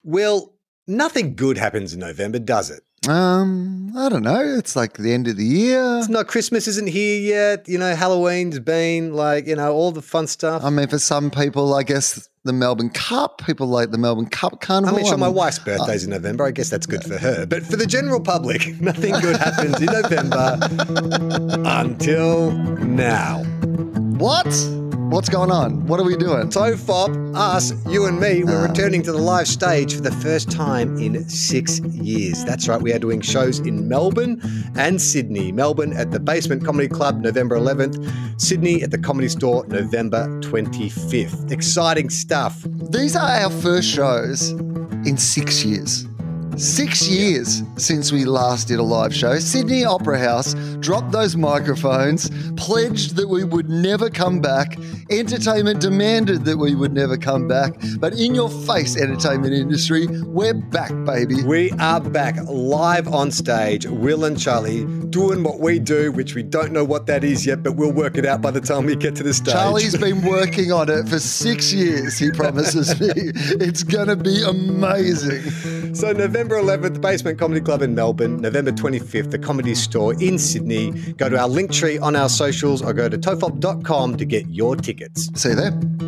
Will, nothing good happens in November, does it? I don't know. It's like the end of the year. It's not, Christmas isn't here yet. Halloween's been all the fun stuff. I mean, for some people, I guess the Melbourne Cup, people like the Melbourne Cup Carnival. I mean, sure, my wife's birthday's in November. I guess that's good for her. But for the general public, nothing good happens in November until now. What? What's going on? What are we doing? TOFOP, us, you and me, we're returning to the live stage for the first time in 6 years. That's right, we are doing shows in Melbourne and Sydney. Melbourne at the Basement Comedy Club, November 11th. Sydney at the Comedy Store, November 25th. Exciting stuff. These are our first shows in 6 years. 6 years since we last did a live show. Sydney Opera House dropped those microphones, pledged that we would never come back. Entertainment demanded that we would never come back. But in your face, entertainment industry, we're back, baby. We are back live on stage, Will and Charlie, doing what we do, which we don't know what that is yet, but we'll work it out by the time we get to the stage. Charlie's been working on it for 6 years, he promises me. It's going to be amazing. So November 11th, Basement Comedy Club in Melbourne. November 25th, the Comedy Store in Sydney. Go to our link tree on our socials or go to tofop.com to get your tickets. See you there.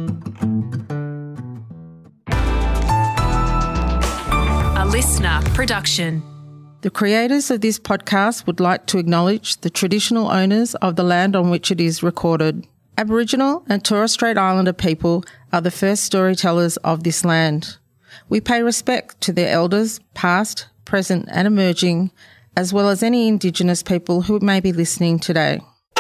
A listener production. The creators of this podcast would like to acknowledge the traditional owners of the land on which it is recorded. Aboriginal and Torres Strait Islander people are the first storytellers of this land. We pay respect to their elders, past, present and emerging, as well as any Indigenous people who may be listening today.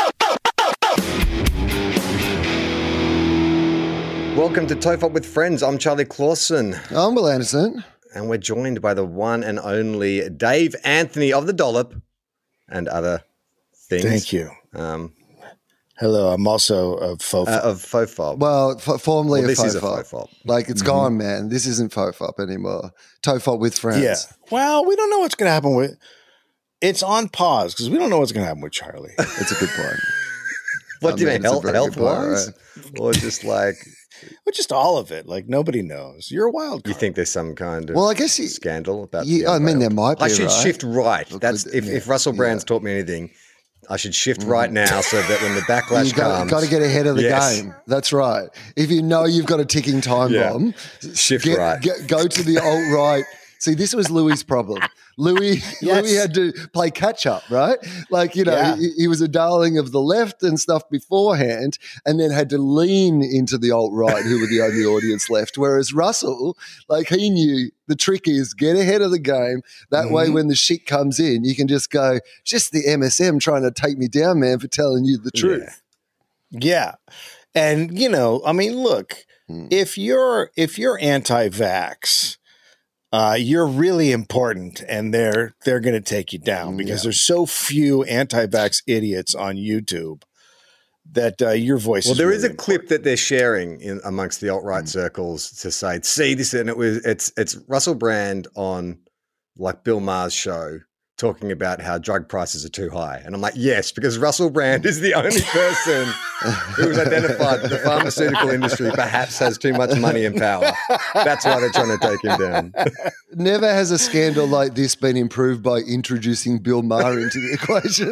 Welcome to TOFOP with Friends. I'm Charlie Clausen. I'm Will Anderson. And we're joined by the one and only Dave Anthony of The Dollop and other things. Thank you. Hello, I'm also of FOFOP. Of FOFOP. Well, formerly this of is a FOFOP. FOFOP. Like, it's gone, man. This isn't FOFOP anymore. TOFOP with Friends. Yeah. Well, we don't know what's going to happen with it's on pause because we don't know what's going to happen with Charlie. It's a good point. What do you mean, it's a very health good point, wise? right? Or just like, Well, just all of it. Like, nobody knows. You're a wild card. you think there's some kind of Well, I guess scandal about I mean, there might be, I should right? shift right. That's if Russell Brand's taught me anything, I should shift right now so that when the backlash comes, got to get ahead of the Yes. game. That's right. If you know you've got a ticking time Yeah. bomb, Shift right. Go to the alt-right. See, this was Louis' problem. Louis had to play catch-up, right? Like, he was a darling of the left and stuff beforehand and then had to lean into the alt-right, who were the only audience left. Whereas Russell, like, he knew the trick is get ahead of the game. That way, when the shit comes in, you can just go, just the MSM trying to take me down, man, for telling you the truth. Yeah. And, I mean, look, if you're anti-vax, you're really important, and they're going to take you down because there's so few anti-vax idiots on YouTube that your voice. Well, is there really is a important. clip that they're sharing in amongst the alt-right circles to say, see this, and it's Russell Brand on like Bill Maher's show talking about how drug prices are too high. And I'm like, yes, because Russell Brand is the only person who's identified that the pharmaceutical industry perhaps has too much money and power. That's why they're trying to take him down. Never has a scandal like this been improved by introducing Bill Maher into the equation.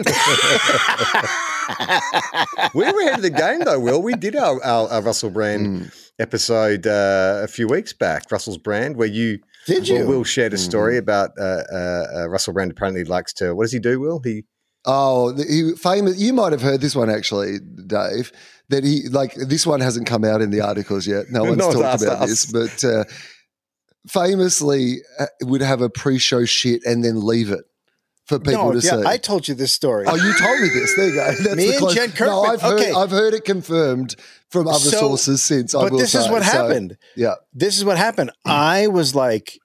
We were ahead of the game, though, Will. We did our Russell Brand episode a few weeks back, Russell's Brand, where you... Did you? Will shared a story about Russell Brand apparently likes to... What does he do, Will? He famous. You might have heard this one actually, Dave. That this one hasn't come out in the articles yet. No one's talked about this, but famously would have a pre-show shit and then leave it for people to see. I told you this story. Oh, you told me this. There you go. That's Me and Jen Kirkman. No, I've heard it confirmed from other sources since. But this is what happened. Yeah, this is what happened. I was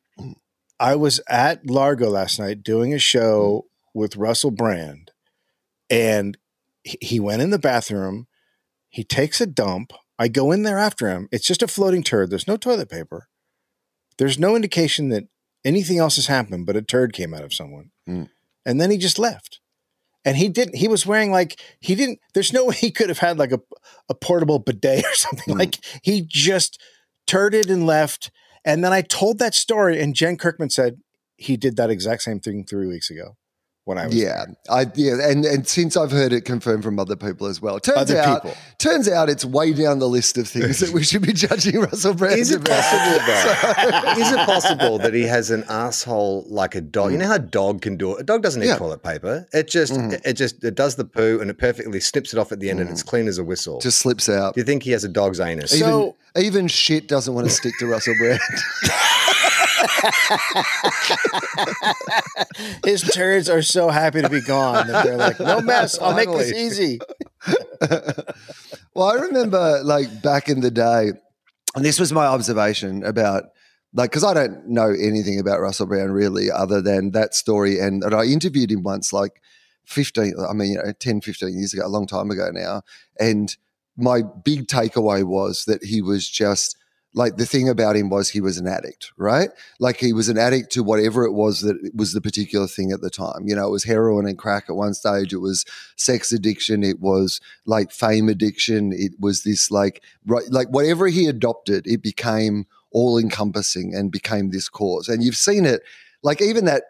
at Largo last night doing a show with Russell Brand, and he went in the bathroom. He takes a dump. I go in there after him. It's just a floating turd. There's no toilet paper. There's no indication that anything else has happened, but a turd came out of someone. And then he just left. And he was wearing there's no way he could have had like a portable bidet or something. Like, he just turded and left. And then I told that story, and Jen Kirkman said he did that exact same thing 3 weeks ago when I was there. And since I've heard it confirmed from other people as well. Turns out it's way down the list of things that we should be judging Russell Brand. Is it possible though? Is it possible that he has an asshole like a dog? You know how a dog can do it? A dog doesn't need toilet paper. It just it does the poo and it perfectly snips it off at the end and it's clean as a whistle. Just slips out. Do you think he has a dog's anus? Even shit doesn't want to stick to Russell Brand. His turds are so happy to be gone that they're like, no mess, I'll make this easy. Well, I remember like back in the day, and this was my observation about like, because I don't know anything about Russell Brand really other than that story. And I interviewed him once like 10, 15 years ago, a long time ago now. And my big takeaway was that he was just like, the thing about him was he was an addict, right? Like he was an addict to whatever it was that was the particular thing at the time. You know, it was heroin and crack at one stage. It was sex addiction. It was like fame addiction. It was this like whatever he adopted, it became all encompassing and became this cause. And you've seen it like even that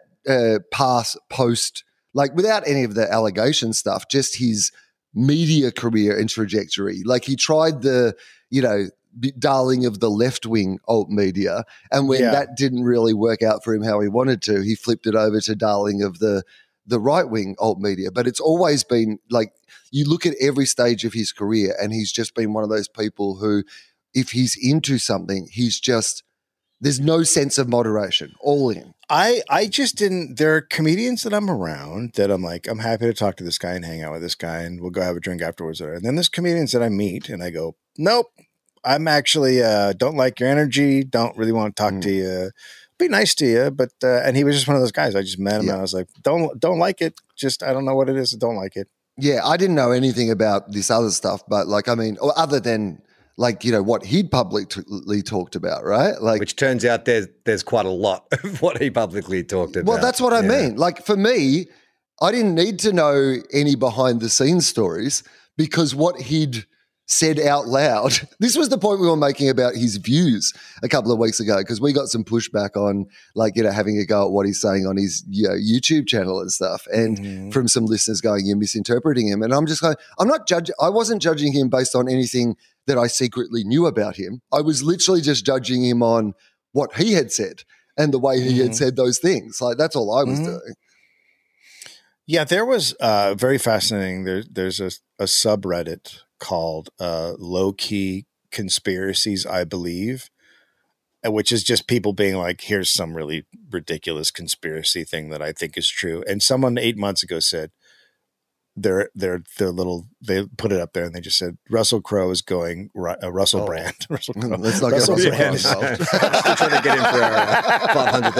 post, like without any of the allegation stuff, just his media career and trajectory. Like he tried the, darling of the left-wing alt media, and when that didn't really work out for him how he wanted to, he flipped it over to darling of the right-wing alt media. But it's always been like, you look at every stage of his career and he's just been one of those people who, if he's into something, there's no sense of moderation, all in. I just didn't. There are comedians that I'm around that I'm like, I'm happy to talk to this guy and hang out with this guy and we'll go have a drink afterwards. And then there's comedians that I meet and I go, nope, I'm actually don't like your energy, don't really want to talk to you. Be nice to you, but and he was just one of those guys. I just met him and I was like, don't like it. Just I don't know what it is. I don't like it. Yeah, I didn't know anything about this other stuff, but like, I mean, or other than like, what he'd publicly talked about, right? Like, which turns out there's quite a lot of what he publicly talked about. Well, that's what I mean. Like for me, I didn't need to know any behind the scenes stories because what he'd said out loud, this was the point we were making about his views a couple of weeks ago, because we got some pushback on like, having a go at what he's saying on his YouTube channel and stuff. And from some listeners going, you're misinterpreting him. And I'm just going, I wasn't judging him based on anything that I secretly knew about him. I was literally just judging him on what he had said and the way he had said those things. Like that's all I was doing. Yeah, there was very fascinating. There's a subreddit called Low Key Conspiracies, I believe, which is just people being like, here's some really ridiculous conspiracy thing that I think is true. And someone 8 months ago said they put it up there and they just said Russell Crowe is going Russell Brand. Russell Crowe. Let's not get Russell Brand involved. Still trying to get him for our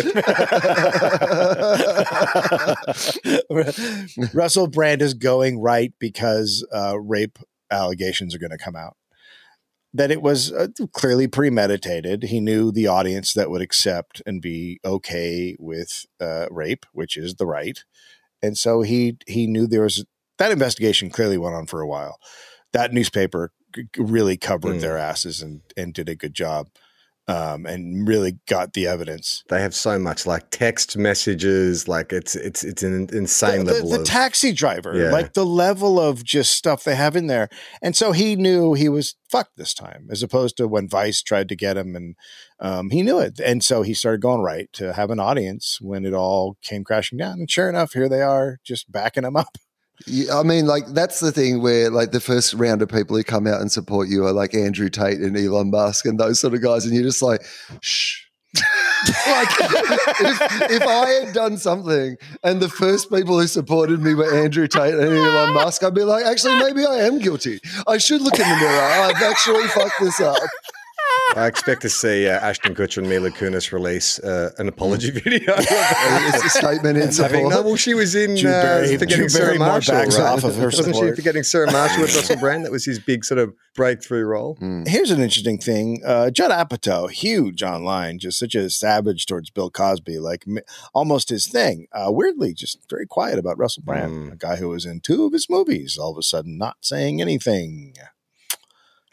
500th episode. Russell Brand is going right because rape allegations are going to come out. That it was clearly premeditated. He knew the audience that would accept and be okay with rape, which is the right. And so he knew there was that investigation clearly went on for a while. That newspaper really covered their asses and did a good job and really got the evidence. They have so much like text messages, like it's an insane level. The taxi driver, like the level of just stuff they have in there. And so he knew he was fucked this time, as opposed to when Vice tried to get him, and he knew it. And so he started going right to have an audience when it all came crashing down. And sure enough, here they are just backing him up. I mean, like, that's the thing where, like, the first round of people who come out and support you are like Andrew Tate and Elon Musk and those sort of guys. And you're just like, shh. Like, if I had done something and the first people who supported me were Andrew Tate and Elon Musk, I'd be like, actually, maybe I am guilty. I should look in the mirror. I've actually fucked this up. I expect to see Ashton Kutcher and Mila Kunis release an apology video. It's a statement in support. She was in forgetting Sarah Marshall. Right? Off of her Wasn't she forgetting Sarah Marshall with Russell Brand? That was his big sort of breakthrough role. Here's an interesting thing. Judd Apatow, huge online, just such a savage towards Bill Cosby, like almost his thing. Weirdly, just very quiet about Russell Brand, a guy who was in 2 of his movies, all of a sudden not saying anything.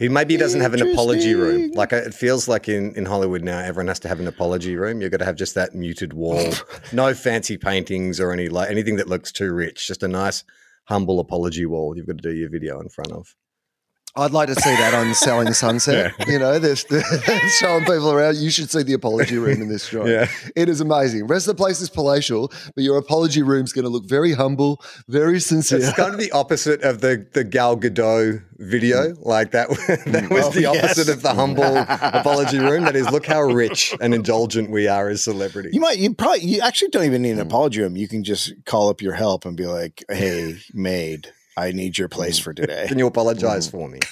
Maybe he doesn't have an apology room. Like it feels like in Hollywood now, everyone has to have an apology room. You've got to have just that muted wall, no fancy paintings or anything that looks too rich. Just a nice, humble apology wall. You've got to do your video in front of. I'd like to see that on Selling Sunset. Yeah. You know, they're showing people around. You should see the apology room in this joint. Yeah. It is amazing. The rest of the place is palatial, but your apology room's going to look very humble, very sincere. It's kind of the opposite of the Gal Gadot video. Like that was the opposite of the humble apology room. That is, look how rich and indulgent we are as celebrities. You actually don't even need an apology room. You can just call up your help and be like, hey, maid, I need your place for today. Can you apologize for me?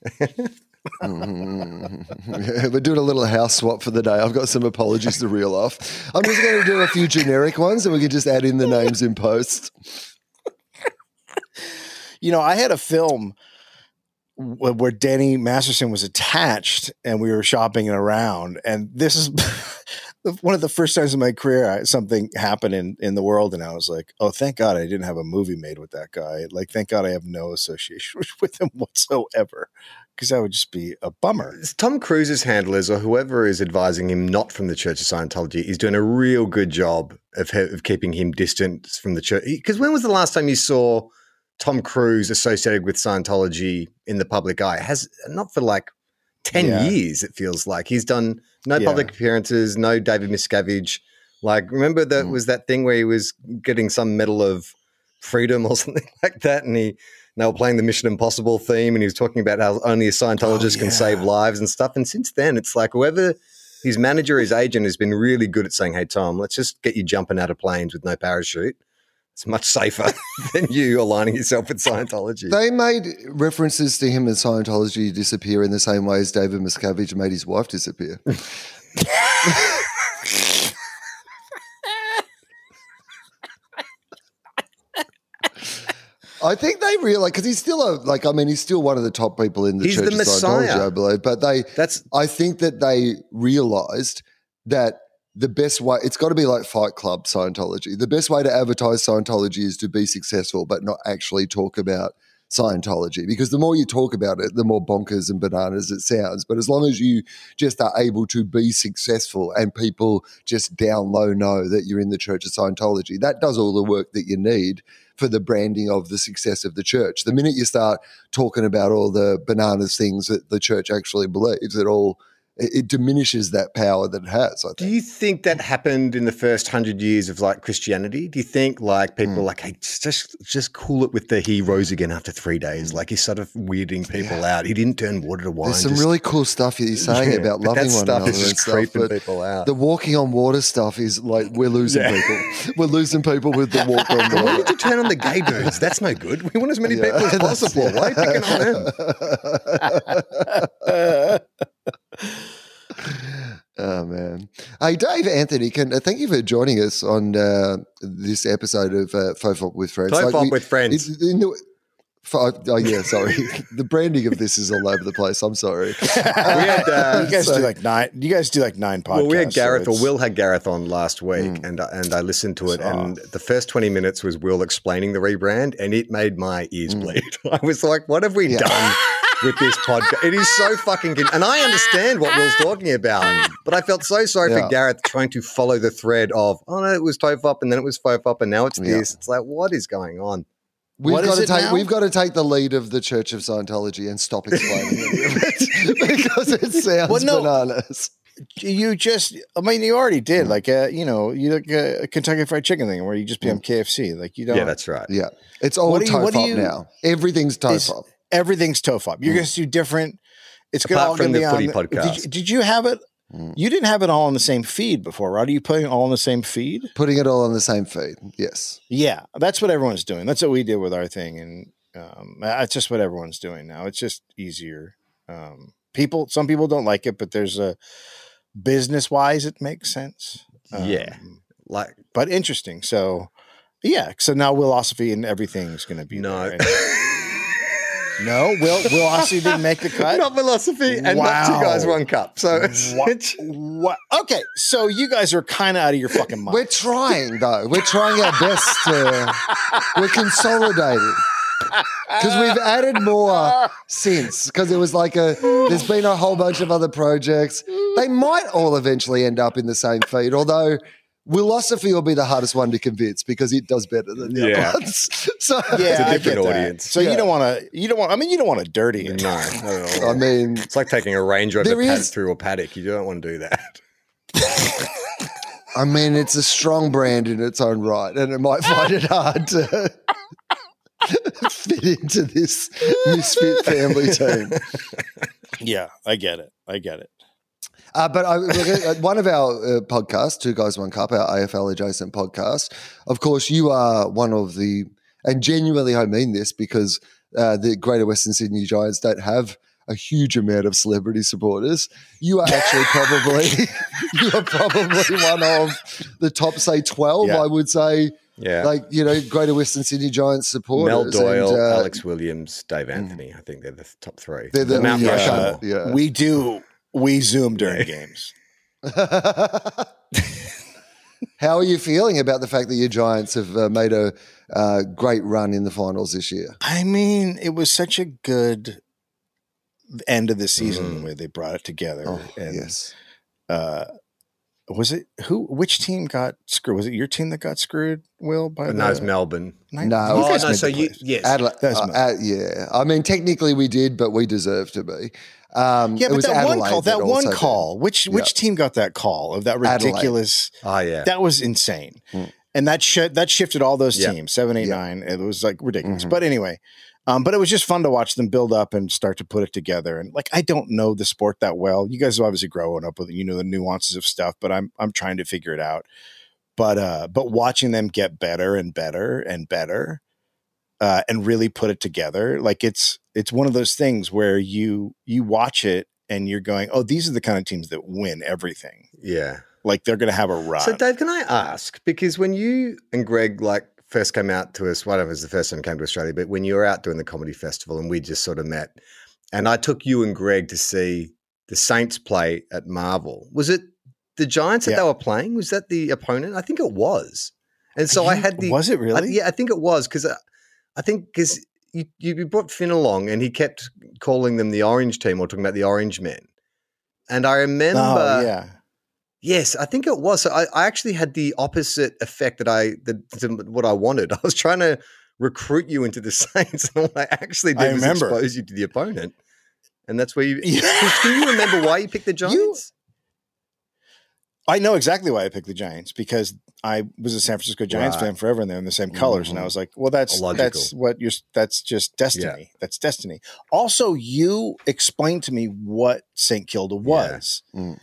We're doing a little house swap for the day. I've got some apologies to reel off. I'm just going to do a few generic ones and we can just add in the names in post. I had a film where Danny Masterson was attached and we were shopping around. And this is one of the first times in my career something happened in the world. And I was like, oh, thank God I didn't have a movie made with that guy. Like, thank God I have no association with him whatsoever. Because that would just be a bummer. Tom Cruise's handlers or whoever is advising him not from the Church of Scientology is doing a real good job of keeping him distant from the church. Because when was the last time you saw Tom Cruise associated with Scientology in the public eye? Not for like 10 years, it feels like. He's done no public appearances, no David Miscavige. Like, remember that was that thing where he was getting some Medal of Freedom or something like that, and they were playing the Mission Impossible theme, and he was talking about how only a Scientologist can save lives and stuff. And since then, it's like whoever his manager, his agent, has been really good at saying, hey, Tom, let's just get you jumping out of planes with no parachute. It's much safer than you aligning yourself with Scientology. They made references to him and Scientology disappear in the same way as David Miscavige made his wife disappear. I think they realize, because he's still he's still one of the top people in the Church of Scientology, I believe. But I think that they realized that the best way, it's got to be like Fight Club Scientology. The best way to advertise Scientology is to be successful, but not actually talk about Scientology, because the more you talk about it, the more bonkers and bananas it sounds. But as long as you just are able to be successful and people just down low know that you're in the Church of Scientology, that does all the work that you need for the branding of the success of the church. The minute you start talking about all the bananas things that the church actually believes, it diminishes that power that it has, I think. Do you think that happened in the first 100 years of like Christianity? Do you think like people are like, hey, just cool it with the he rose again after 3 days? Like he's sort of weirding people out. He didn't turn water to wine. There's some really cool stuff he's saying about loving one another and stuff. Creeping people out. The walking on water stuff is like, we're losing people. We're losing people with the walk on water. Why did you turn on the gay dudes? That's no good. We want as many people as possible. Why are you picking on them? Oh, man. Hey, Dave Anthony, thank you for joining us on this episode of Fofop with Friends. Fofop with Friends. Sorry. The branding of this is all over the place. I'm sorry. You guys do like 9 podcasts. Well, Will had Gareth on last week, and I listened to it, and the first 20 minutes was Will explaining the rebrand, and it made my ears bleed. I was like, what have we done with this podcast? It is so fucking good. And I understand what Will's talking about, but I felt so sorry for Gareth trying to follow the thread of, oh no, it was Tofop, and then it was Fofop, and now it's this. It's like, what is going on? We've got to take the lead of the Church of Scientology and stop explaining it because it sounds bananas. You already did you like a Kentucky Fried Chicken thing where you just become KFC. Like you don't. Yeah, that's right. Yeah, it's all Tofop now. Everything's Tofop. Everything's Tofop. You're going to do different. It's going to all from the footy on, podcast. Did you have it? You didn't have it all on the same feed before, right? Are you putting it all on the same feed? Putting it all on the same feed, yes. Yeah, that's what everyone's doing. That's what we did with our thing, and that's just what everyone's doing now. It's just easier. Some people don't like it, but there's a business-wise, it makes sense. But interesting. So, so now Willosophy and everything's going to be there. No, Willosophy didn't make the cut. Not Willosophy and not Two Guys One Cup. So what? Okay, so you guys are kind of out of your fucking mind. We're trying though. We're trying our best. We're consolidating. Because we've added more since. Because it was like there's been a whole bunch of other projects. They might all eventually end up in the same feed, although Willosophy will be the hardest one to convince because it does better than the other ones. So It's a different audience. So you don't want to dirty it. No, not at all. I mean, It's like taking a Range Rover There is- through a paddock. You don't want to do that. it's a strong brand in its own right, and it might find it hard to fit into this misfit family team. Yeah, I get it. But one of our podcasts, Two Guys, One Cup, our AFL adjacent podcast, of course, you are one of the, and genuinely I mean this because the Greater Western Sydney Giants don't have a huge amount of celebrity supporters. You are actually probably one of the top, say, 12, I would say. Yeah. Like, Greater Western Sydney Giants supporters. Mel Doyle, and, Alex Williams, Dave Anthony. I think they're the top three. They're the Mount Rushmore. yeah. We Zoom during games. How are you feeling about the fact that your Giants have made a great run in the finals this year? I mean, it was such a good end of the season where they brought it together. Oh, and, yes. Was it which team got screwed? Was it your team that got screwed, Will? No, it's Melbourne. No, You oh, guys no, made so the you, playoffs. yes. Adelaide, yeah. I mean, technically we did, but we deserve to be. Yeah, it but was that one Adelaide call, that one also call, which team got that call of that ridiculous? Oh, yeah. That was insane, and that shifted all those teams 7, 8, 9. It was like ridiculous. But anyway, but it was just fun to watch them build up and start to put it together. And like, I don't know the sport that well. You guys are obviously growing up with it, the nuances of stuff, but I'm trying to figure it out. But watching them get better and better and better, and really put it together, like it's one of those things where you watch it and you're going, oh, these are the kind of teams that win everything. Yeah. Like they're going to have a run. So, Dave, can I ask, because when you and Greg first came out to us, whatever, it was the first time you came to Australia, but when you were out doing the comedy festival and we just sort of met, and I took you and Greg to see the Saints play at Marvel. Was it the Giants that they were playing? Was that the opponent? I think it was. And so I had Was it really? I think it was because you brought Finn along and he kept calling them the Orange team or talking about the Orange Men. And I remember. Oh, yeah. Yes, I think it was. So I actually had the opposite effect to what I wanted. I was trying to recruit you into the Saints, and what I actually did was expose you to the opponent. And that's where you. Can you remember why you picked the Giants? I know exactly why I picked the Giants because I was a San Francisco Giants fan forever, and they're in the same colors. And I was like, well, that's just destiny. Yeah. That's destiny. Also, you explained to me what St. Kilda was,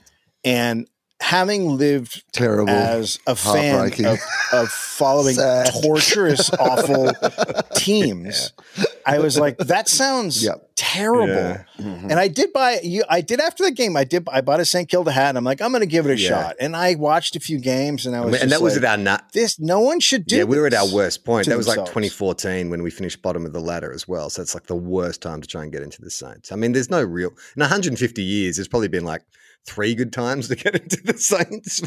and having lived as a fan of following torturous, awful teams, I was like, that sounds terrible. Yeah. And I did after the game, I bought a St. Kilda hat and I'm like, I'm going to give it a shot. And I watched a few games and I was and that was at our no one should do this. Yeah, we were at our worst point. That was like 2014 when we finished bottom of the ladder as well. So it's like the worst time to try and get into the Saints. I mean, there's no real, in 150 years, there's probably been like 3 good times to get into the Saints.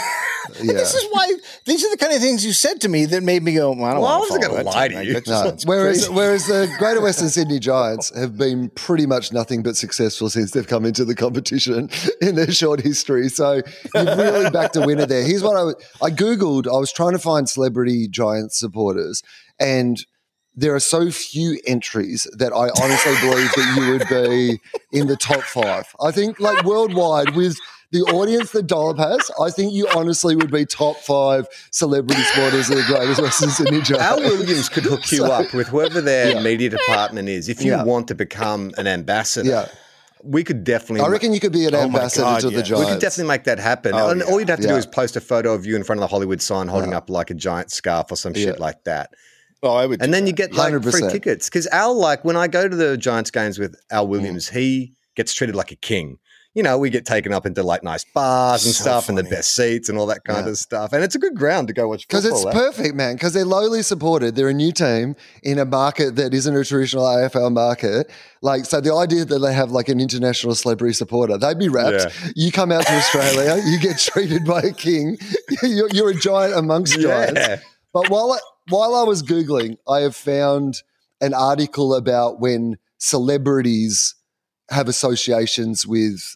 This is why these are the kind of things you said to me that made me go, well, I wasn't going to lie to you. Whereas the Greater Western Sydney Giants have been pretty much nothing but successful since they've come into the competition in their short history. So you've really backed a winner there. Here's what I Googled. I was trying to find celebrity Giants supporters, and there are so few entries that I honestly believe that you would be in the top 5. I think like worldwide with the audience that Dollop has, I think you honestly would be top 5 celebrity supporters of the Greater Western Sydney Giants. Al Williams could hook you up with whoever their media department is. If you want to become an ambassador, we could definitely. I reckon you could be an ambassador to the Giants. We could definitely make that happen. And all you'd have to do is post a photo of you in front of the Hollywood sign holding up like a giant scarf or some shit like that. Oh, I would. And then you get like 100%. free tickets. Because Al, like when I go to the Giants games with Al Williams, he gets treated like a king. You know, we get taken up into like nice bars and stuff and the best seats and all that kind of stuff. And it's a good ground to go watch football. Because it's perfect, man. Because they're lowly supported. They're a new team in a market that isn't a traditional AFL market. Like, so the idea that they have like an international celebrity supporter, they'd be wrapped. Yeah. You come out to Australia, you get treated by a king. You're a giant amongst giants. But while I was Googling, I have found an article about when celebrities have associations with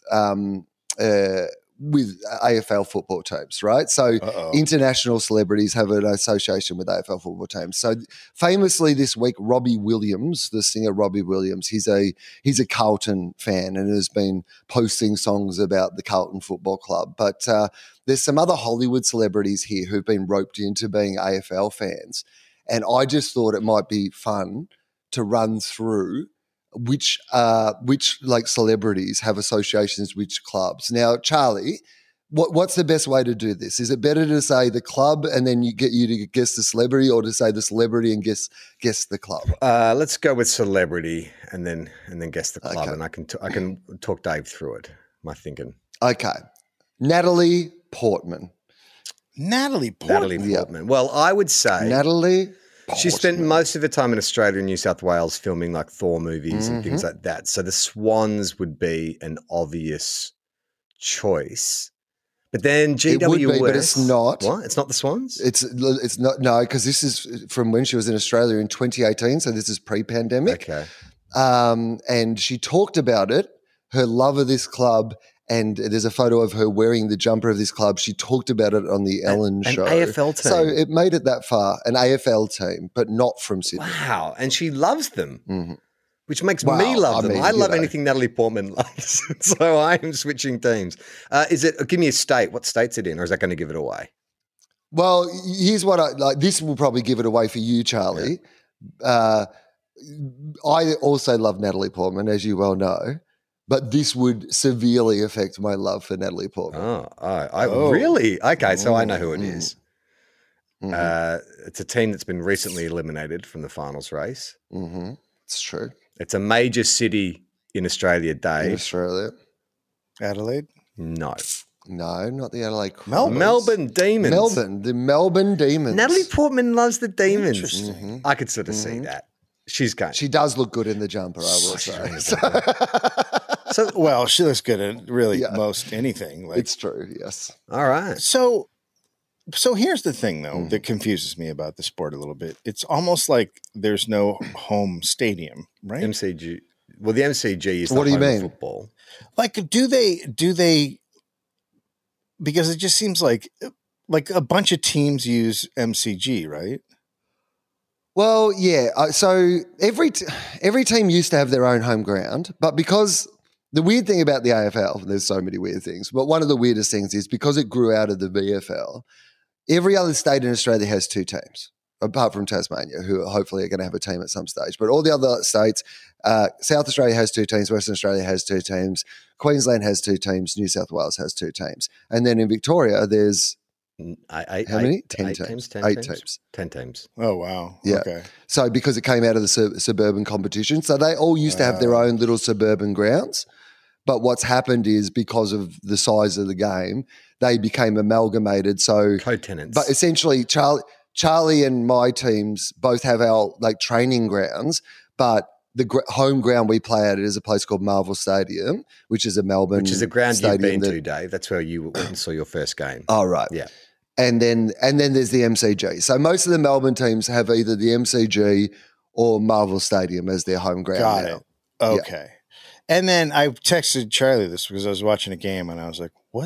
AFL football teams, right? So international celebrities have an association with AFL football teams. So famously this week, Robbie Williams, the singer Robbie Williams, he's a Carlton fan and has been posting songs about the Carlton Football Club. But there's some other Hollywood celebrities here who've been roped into being AFL fans. And I just thought it might be fun to run through which like celebrities have associations with which clubs. Now, Charlie, what's the best way to do this? Is it better to say the club and then you to guess the celebrity, or to say the celebrity and guess the club? Let's go with celebrity and then guess the club, Okay. and I can talk Dave through it. My thinking. Okay, Natalie Portman. Natalie Portman. Yeah. Well, I would say Natalie Portman. she spent most of her time in Australia and New South Wales filming like Thor movies and things like that. So the Swans would be an obvious choice. But then GWS. It would be, but it's not. What? It's not the Swans? It's not, no, because this is from when she was in Australia in 2018, so this is pre-pandemic. Okay. And she talked about it, her love of this club, and there's a photo of her wearing the jumper of this club. She talked about it on the Ellen show. An AFL team. So it made it that far, an AFL team, but not from Sydney. Wow. And she loves them, which makes Well, me love I them. mean, I you love know. anything Natalie Portman likes. So I am switching teams. Give me a state. What state's it in, or is that going to give it away? Well, here's what I like. This will probably give it away for you, Charlie. I also love Natalie Portman, as you well know, but this would severely affect my love for Natalie Portman. Really? Okay, so I know who it is. It's a team that's been recently eliminated from the finals race. It's true. It's a major city in Australia, In Dave. Australia. Adelaide. No. No, not the Adelaide Crows. Melbourne Demons. The Melbourne Demons. Natalie Portman loves the Demons. Interesting. I could sort of see that. She's going. She does look good in the jumper, I will say. So, Well, she looks good at really most anything. Like, It's true, yes. all right. so here's the thing, though, that confuses me about the sport a little bit. It's almost like there's no home stadium, right? MCG. Well, the MCG is the What do you home of mean? football. Like, do they? Because it just seems like a bunch of teams use MCG, right? Well, yeah. So every team used to have their own home ground, but because the weird thing about the AFL, there's so many weird things, but one of the weirdest things is because it grew out of the VFL, every other state in Australia has two teams, apart from Tasmania, who hopefully are going to have a team at some stage. But all the other states, South Australia has two teams, Western Australia has two teams, Queensland has two teams, New South Wales has two teams. And then in Victoria, there's how many? 10 teams. 8 teams. 10 teams. Oh wow. Yeah. Okay. So because it came out of the suburban competition, so they all used to have their own little suburban grounds. But what's happened is because of the size of the game, they became amalgamated. So, Co-tenants. but essentially, Charlie and my teams both have our like training grounds, but the home ground we play at is a place called Marvel Stadium, which is a Melbourne, Which is a ground you've stadium been to, Dave. That's where you went and saw your first game. Oh, right. Yeah. And then there's the MCG. So most of the Melbourne teams have either the MCG or Marvel Stadium as their home ground. Got now. it. Okay. And then I texted Charlie this because I was watching a game and I was like, what?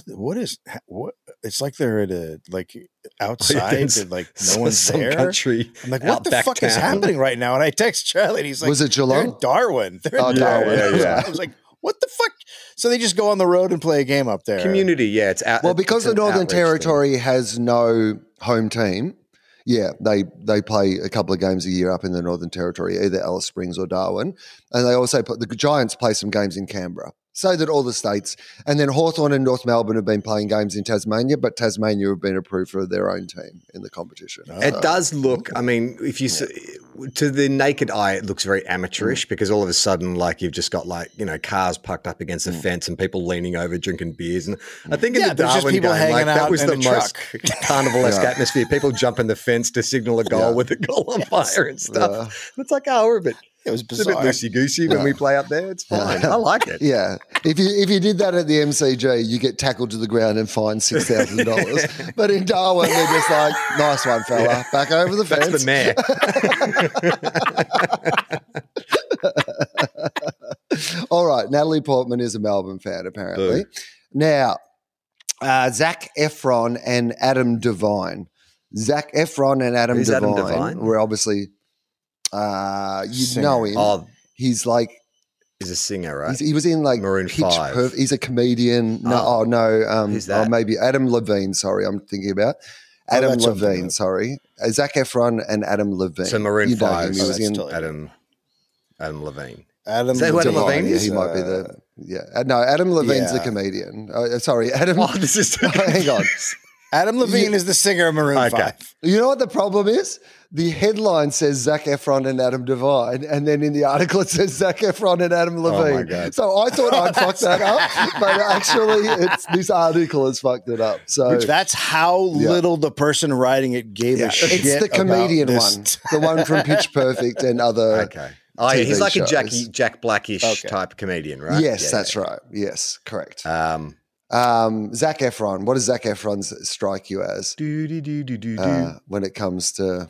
It's like they're at a, like outside and like no one's some there. country. I'm like, what the outback fuck is town. happening right now? And I text Charlie and he's like, Was it they're Geelong? in Darwin. They're in Oh, Darwin. yeah. I was like, what the fuck? So they just go on the road and play a game up there. Community, yeah. It's out. Well, because it's the an Northern outreach Territory has no home team, yeah, they play a couple of games a year up in the Northern Territory, either Alice Springs or Darwin. And they also the Giants play some games in Canberra. So that all the states, and then Hawthorn and North Melbourne have been playing games in Tasmania, but Tasmania have been approved for their own team in the competition. It does look, I mean, if you to the naked eye, it looks very amateurish because all of a sudden, like you've just got like, you know, cars parked up against the fence and people leaning over drinking beers. And I think in the there's just Darwin people game, hanging like, that out was in the a most truck. carnival-esque atmosphere. People jumping the fence to signal a goal with a goal on fire and stuff. Yeah. And it's like, oh, we're a bit, It was it's a bit bizarre. loosey-goosey when we play up there. It's fine. I like it. Yeah. If you did that at the MCG, you get tackled to the ground and fined $6,000. But in Darwin, they're just like, nice one, fella. Yeah. Back over the fence. That's the mayor. All right. Natalie Portman is a Melbourne fan, apparently. Boo. Now, Zac Efron and Adam Devine. Zac Efron and Adam Devine were obviously, you know him. Oh, he's like, he's a singer, right? He was in like Maroon 5. He's a comedian. Who's that? Maybe Adam Levine. Sorry, I'm thinking about Adam Levine. Sorry, Zac Efron and Adam Levine. So Maroon 5. He was in Adam Levine. Adam Levine is? He might be the No, Adam Levine's the comedian. Sorry, Adam. Oh, this is hang on. Adam Levine is the singer of Maroon 5. You know what the problem is? The headline says Zac Efron and Adam Devine, and then in the article it says Zac Efron and Adam Levine. Oh my God. So I thought I'd fuck that up, but actually this article has fucked it up. So that's how little the person writing it gave a shit. It's the comedian one, the one from Pitch Perfect and other. Okay. Oh, yeah, he's like shows. a Jack Blackish type comedian, right? Yes, that's right. Yes, correct. Zac Efron. What does Zac Efron strike you as? When it comes to,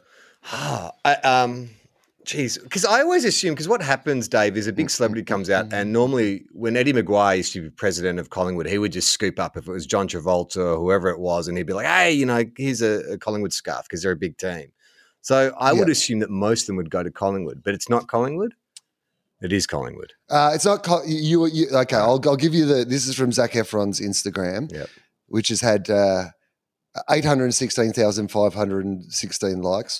because I always assume, because what happens, Dave, is a big celebrity comes out, and normally when Eddie Maguire used to be president of Collingwood, he would just scoop up if it was John Travolta or whoever it was, and he'd be like, "Hey, here's a Collingwood scarf," because they're a big team. So I would assume that most of them would go to Collingwood, but it's not Collingwood. It is Collingwood. It's not. Okay, I'll give you this is from Zac Efron's Instagram, which has had 816,516 likes.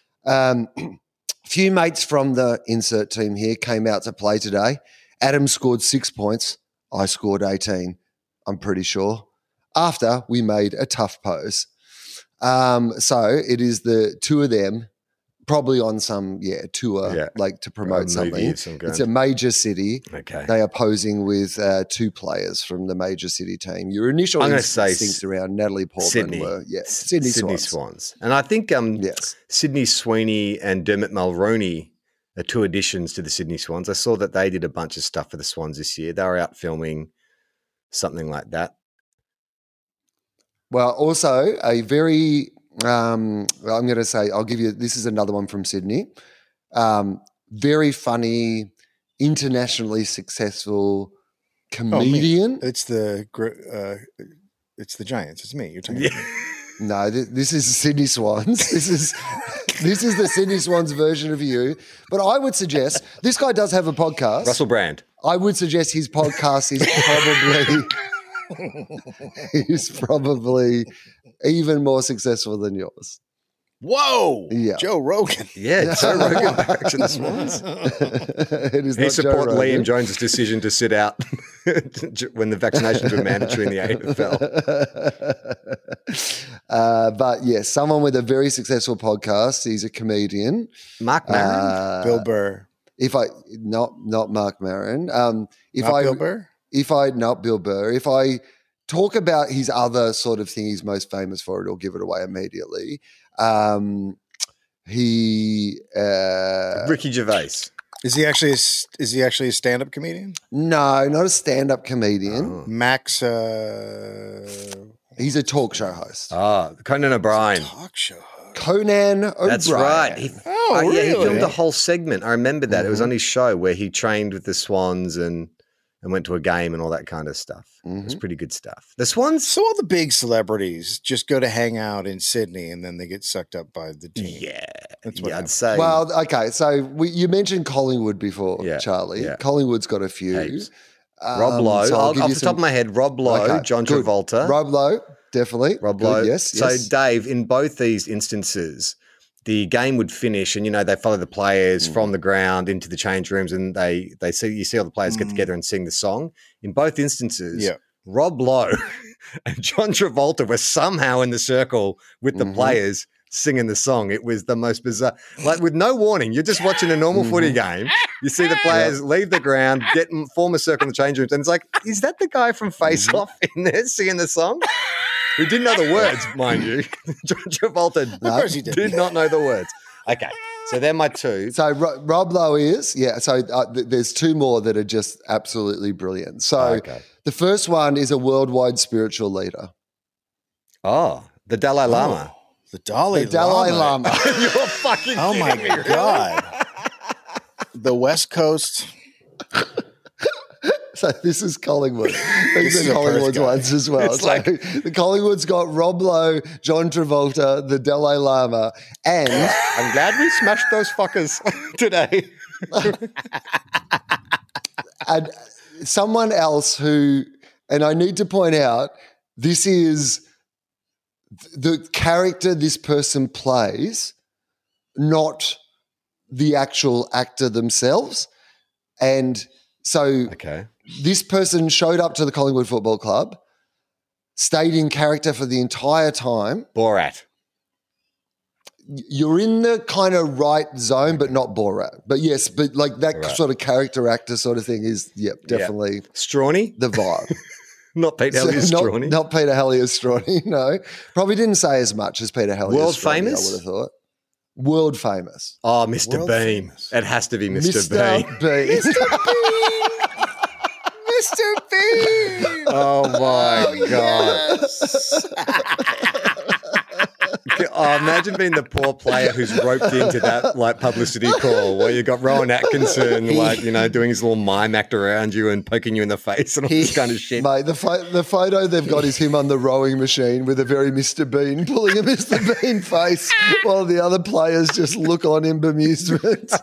Few mates from the insert team here came out to play today. Adam scored 6 points. I scored 18. I'm pretty sure. After we made a tough pose. So it is the two of them, probably on some tour, like to promote something. It's a major city. Okay, they are posing with two players from the major city team. Your initial instincts around Natalie Portman were Sydney Swans, and I think Sydney Sweeney and Dermot Mulroney are two additions to the Sydney Swans. I saw that they did a bunch of stuff for the Swans this year. They were out filming something like that. Well, also a very, I'm going to say, I'll give you, this is another one from Sydney. Very funny, internationally successful comedian. It's the Giants. It's me. You're talking about me. No, this is Sydney Swans. This is the Sydney Swans version of you. But I would suggest, this guy does have a podcast. Russell Brand. I would suggest his podcast is probably... He's probably even more successful than yours. Whoa! Yeah. Joe Rogan. Yeah, Joe Rogan backs in the Swans. He supported Liam Jones' decision to sit out when the vaccinations were mandatory in the AFL. But yes, someone with a very successful podcast. He's a comedian. Mark Maron, Bill Burr. Not Mark Maron. Bill Burr. Not Bill Burr. If I talk about his other sort of thing he's most famous for, it'll give it away immediately. Ricky Gervais. Is he actually a stand-up comedian? No, not a stand-up comedian. Max. He's a talk show host. Conan O'Brien. Talk show host. Conan O'Brien. That's right. Really? Yeah, he filmed a whole segment. I remember that. It was on his show where he trained with the Swans and went to a game and all that kind of stuff. It was pretty good stuff. The Swans. So all the big celebrities just go to hang out in Sydney and then they get sucked up by the team. Yeah. That's what I'd say. Well, okay. So you mentioned Collingwood before, Charlie. Yeah. Collingwood's got a few. Rob Lowe. So off the top of my head, Rob Lowe, John Travolta. Rob Lowe, definitely. Rob Lowe. Yes. So Dave, in both these instances, the game would finish and, they follow the players from the ground into the change rooms and you see all the players get together and sing the song. In both instances, Rob Lowe and John Travolta were somehow in the circle with the players singing the song. It was the most bizarre, like with no warning. You're just watching a normal footy game. You see the players leave the ground, form a circle in the change rooms. And it's like, is that the guy from Face Off in there singing the song? We didn't know the words, mind you. John Travolta did not know the words. Okay. So they're my two. So Rob Lowe is, yeah. So there's two more that are just absolutely brilliant. So the first one is a worldwide spiritual leader. Oh, the Dalai Lama. The Dalai Lama. You're fucking Oh my kidding me, God. The West Coast. So this is Collingwood. These is are a Perth Collingwood's guy. ones as well. It's So like- the Collingwood's got Rob Lowe, John Travolta, the Dalai Lama, and I'm glad we smashed those fuckers today. and someone else who, and I need to point out, this is the character this person plays, not the actual actor themselves. And so Okay. this person showed up to the Collingwood Football Club, stayed in character for the entire time. Borat. You're in the kind of right zone, but not Borat. But yes, but like that Right. sort of character actor sort of thing is, definitely Strawny? the vibe. Not Pete Hellier Strawny. Not Peter Hellier Strawny, no. Probably didn't say as much as Peter Hellier World Strawny, famous? I would have thought. World famous. Oh, Mr. World Bean. famous. It has to be Mr. Mr. Bean. Bean. Mr. Bean. Oh my God. Oh, imagine being the poor player who's roped into that like publicity call where you got Rowan Atkinson doing his little mime act around you and poking you in the face and all this kind of shit. Mate, the photo they've got is him on the rowing machine with a very Mr. Bean pulling a Mr. Bean face while the other players just look on in bemusement.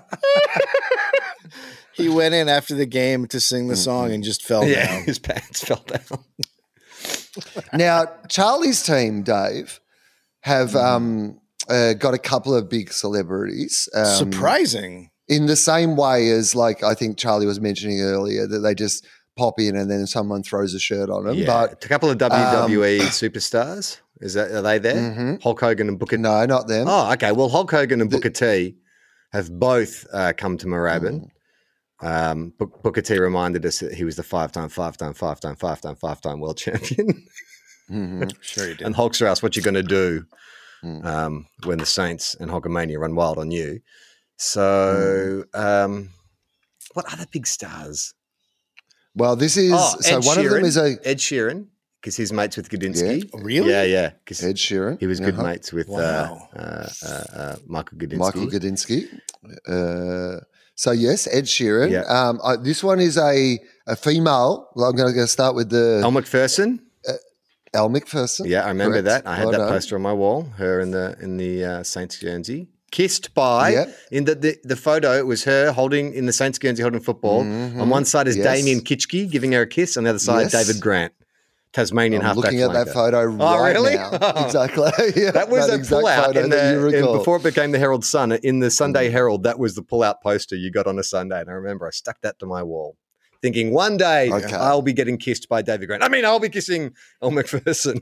He went in after the game to sing the song and just fell Yeah, down. his pants fell down. Now, Charlie's team, Dave, have got a couple of big celebrities. Surprising. In the same way as, like, I think Charlie was mentioning earlier, that they just pop in and then someone throws a shirt on them. Yeah, But a couple of WWE superstars. Are they there? Hulk Hogan and Booker T. no, not them. Oh, okay. Well, Hulk Hogan and Booker T have both come to Moorabbin. Booker T reminded us that he was the five-time world champion. Sure you did. And Hulk's asked, "What you going to do when the Saints and Hulkamania run wild on you?" So, what other big stars? Well, this is so Ed one of them Sheeran. is a Ed Sheeran because he's mates with Gudinski. Really? Yeah. Because Ed Sheeran. he was good mates with Wow. Michael Gudinski. Michael Gudinski. So yes, Ed Sheeran. Yeah. This one is a female. Well, I'm going to start with the Elle McPherson. Elle McPherson. Yeah, I remember Correct. that. I had Well that done. poster on my wall. Her in the Saints Guernsey, kissed by Yep. in the photo. It was her holding in the Saints Guernsey holding football. On one side is Yes. Damien Kitschke giving her a kiss. On the other side, Yes. David Grant, Tasmanian I'm halfback looking at that flanker. photo right really? now. Exactly. Yeah, That was a exact pullout photo in that you recall. before it became the Herald Sun. In the Sunday Herald, that was the pullout poster you got on a Sunday. And I remember I stuck that to my wall, thinking one day Okay. I'll be getting kissed by David Grant. I mean, I'll be kissing Elle McPherson.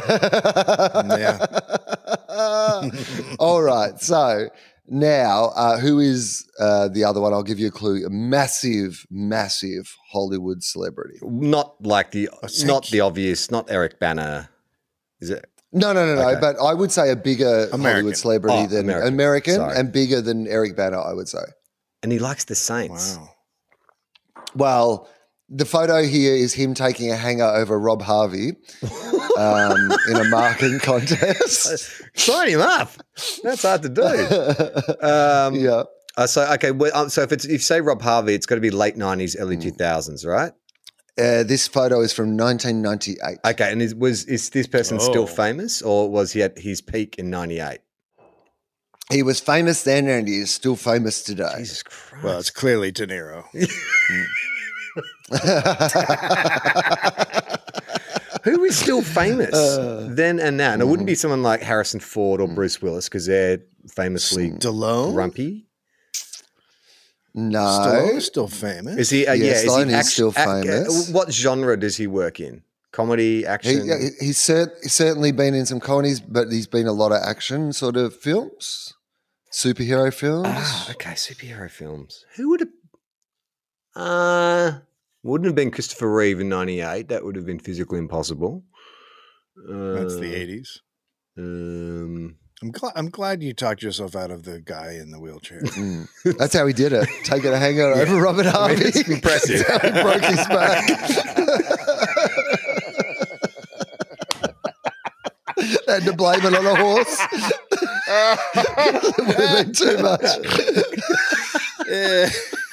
All right. So now, who is the other one? I'll give you a clue. A massive, massive Hollywood celebrity. Not like not the obvious, not Eric Bana. Is it? No. Okay. But I would say a bigger American. Hollywood celebrity Oh, than American. American Sorry. and bigger than Eric Bana, I would say. And he likes the Saints. Wow. Well, the photo here is him taking a hanger over Rob Harvey in a marking contest. Sign him up. That's hard to do. Yeah. So if you say Rob Harvey, it's got to be late 90s, early 2000s, right? This photo is from 1998. Okay, and is this person still Oh. famous, or was he at his peak in 98? He was famous then and he is still famous today. Jesus Christ. Well, it's clearly De Niro. Who is still famous then and now? And it wouldn't be someone like Harrison Ford or Bruce Willis because they're famously Stallone? grumpy. No. Stallone's still famous. Is he? Stallone is act- still famous. What genre does he work in? Comedy, action? He's certainly been in some comedies, but he's been in a lot of action sort of films, superhero films. Okay, superhero films. Who would have? Wouldn't have been Christopher Reeve in '98. That would have been physically impossible. That's the 80s. I'm glad you talked yourself out of the guy in the wheelchair. That's how he did it. Taking a hanger over Robert Harvey. It's impressive. That's how he broke his back. They had to blame it on a horse. It would have been too much. Yeah.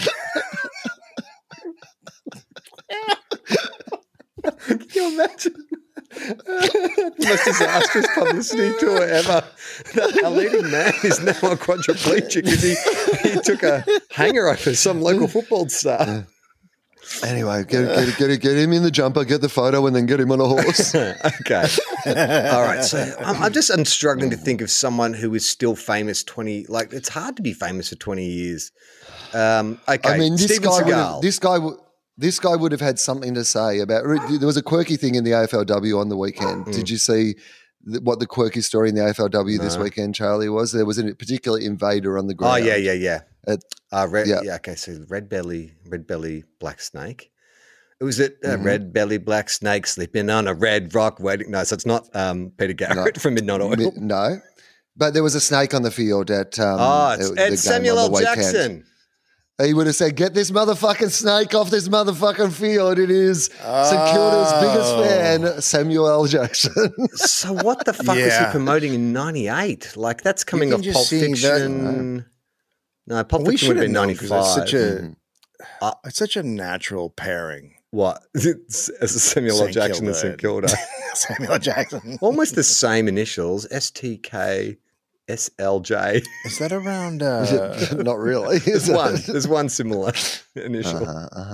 Can you imagine? The most disastrous publicity tour ever. Our leading man is now a quadriplegic because he took a hanger over some local football star. Anyway, get him in the jumper, get the photo, and then get him on a horse. Okay. All right. So I'm struggling to think of someone who is still famous 20. Like, it's hard to be famous for 20 years. Okay. I mean, Steven Seagal. This guy would have had something to say about. There was a quirky thing in the AFLW on the weekend. Did you see what the quirky story in the AFLW this weekend, Charlie, was? There was a particular invader on the ground. Oh, yeah. Yeah. Yeah, okay, so red belly, black snake. It was at red belly, black snake sleeping on a red rock waiting. No, so it's not Peter Garrett from Midnight Oil. No, but there was a snake on the field at it's Samuel L. Jackson. He would have said, get this motherfucking snake off this motherfucking field. It is St Kilda's biggest fan, Samuel L. Jackson. So what the fuck was he promoting in 98? Like, that's coming off Pulp Fiction. No, Pulp Fiction would have been 95. It's such a natural pairing. What? Samuel L. Jackson and St Kilda. Samuel L. Jackson. Almost the same initials, STK. SLJ. Is that around? Not really. There's one similar initial.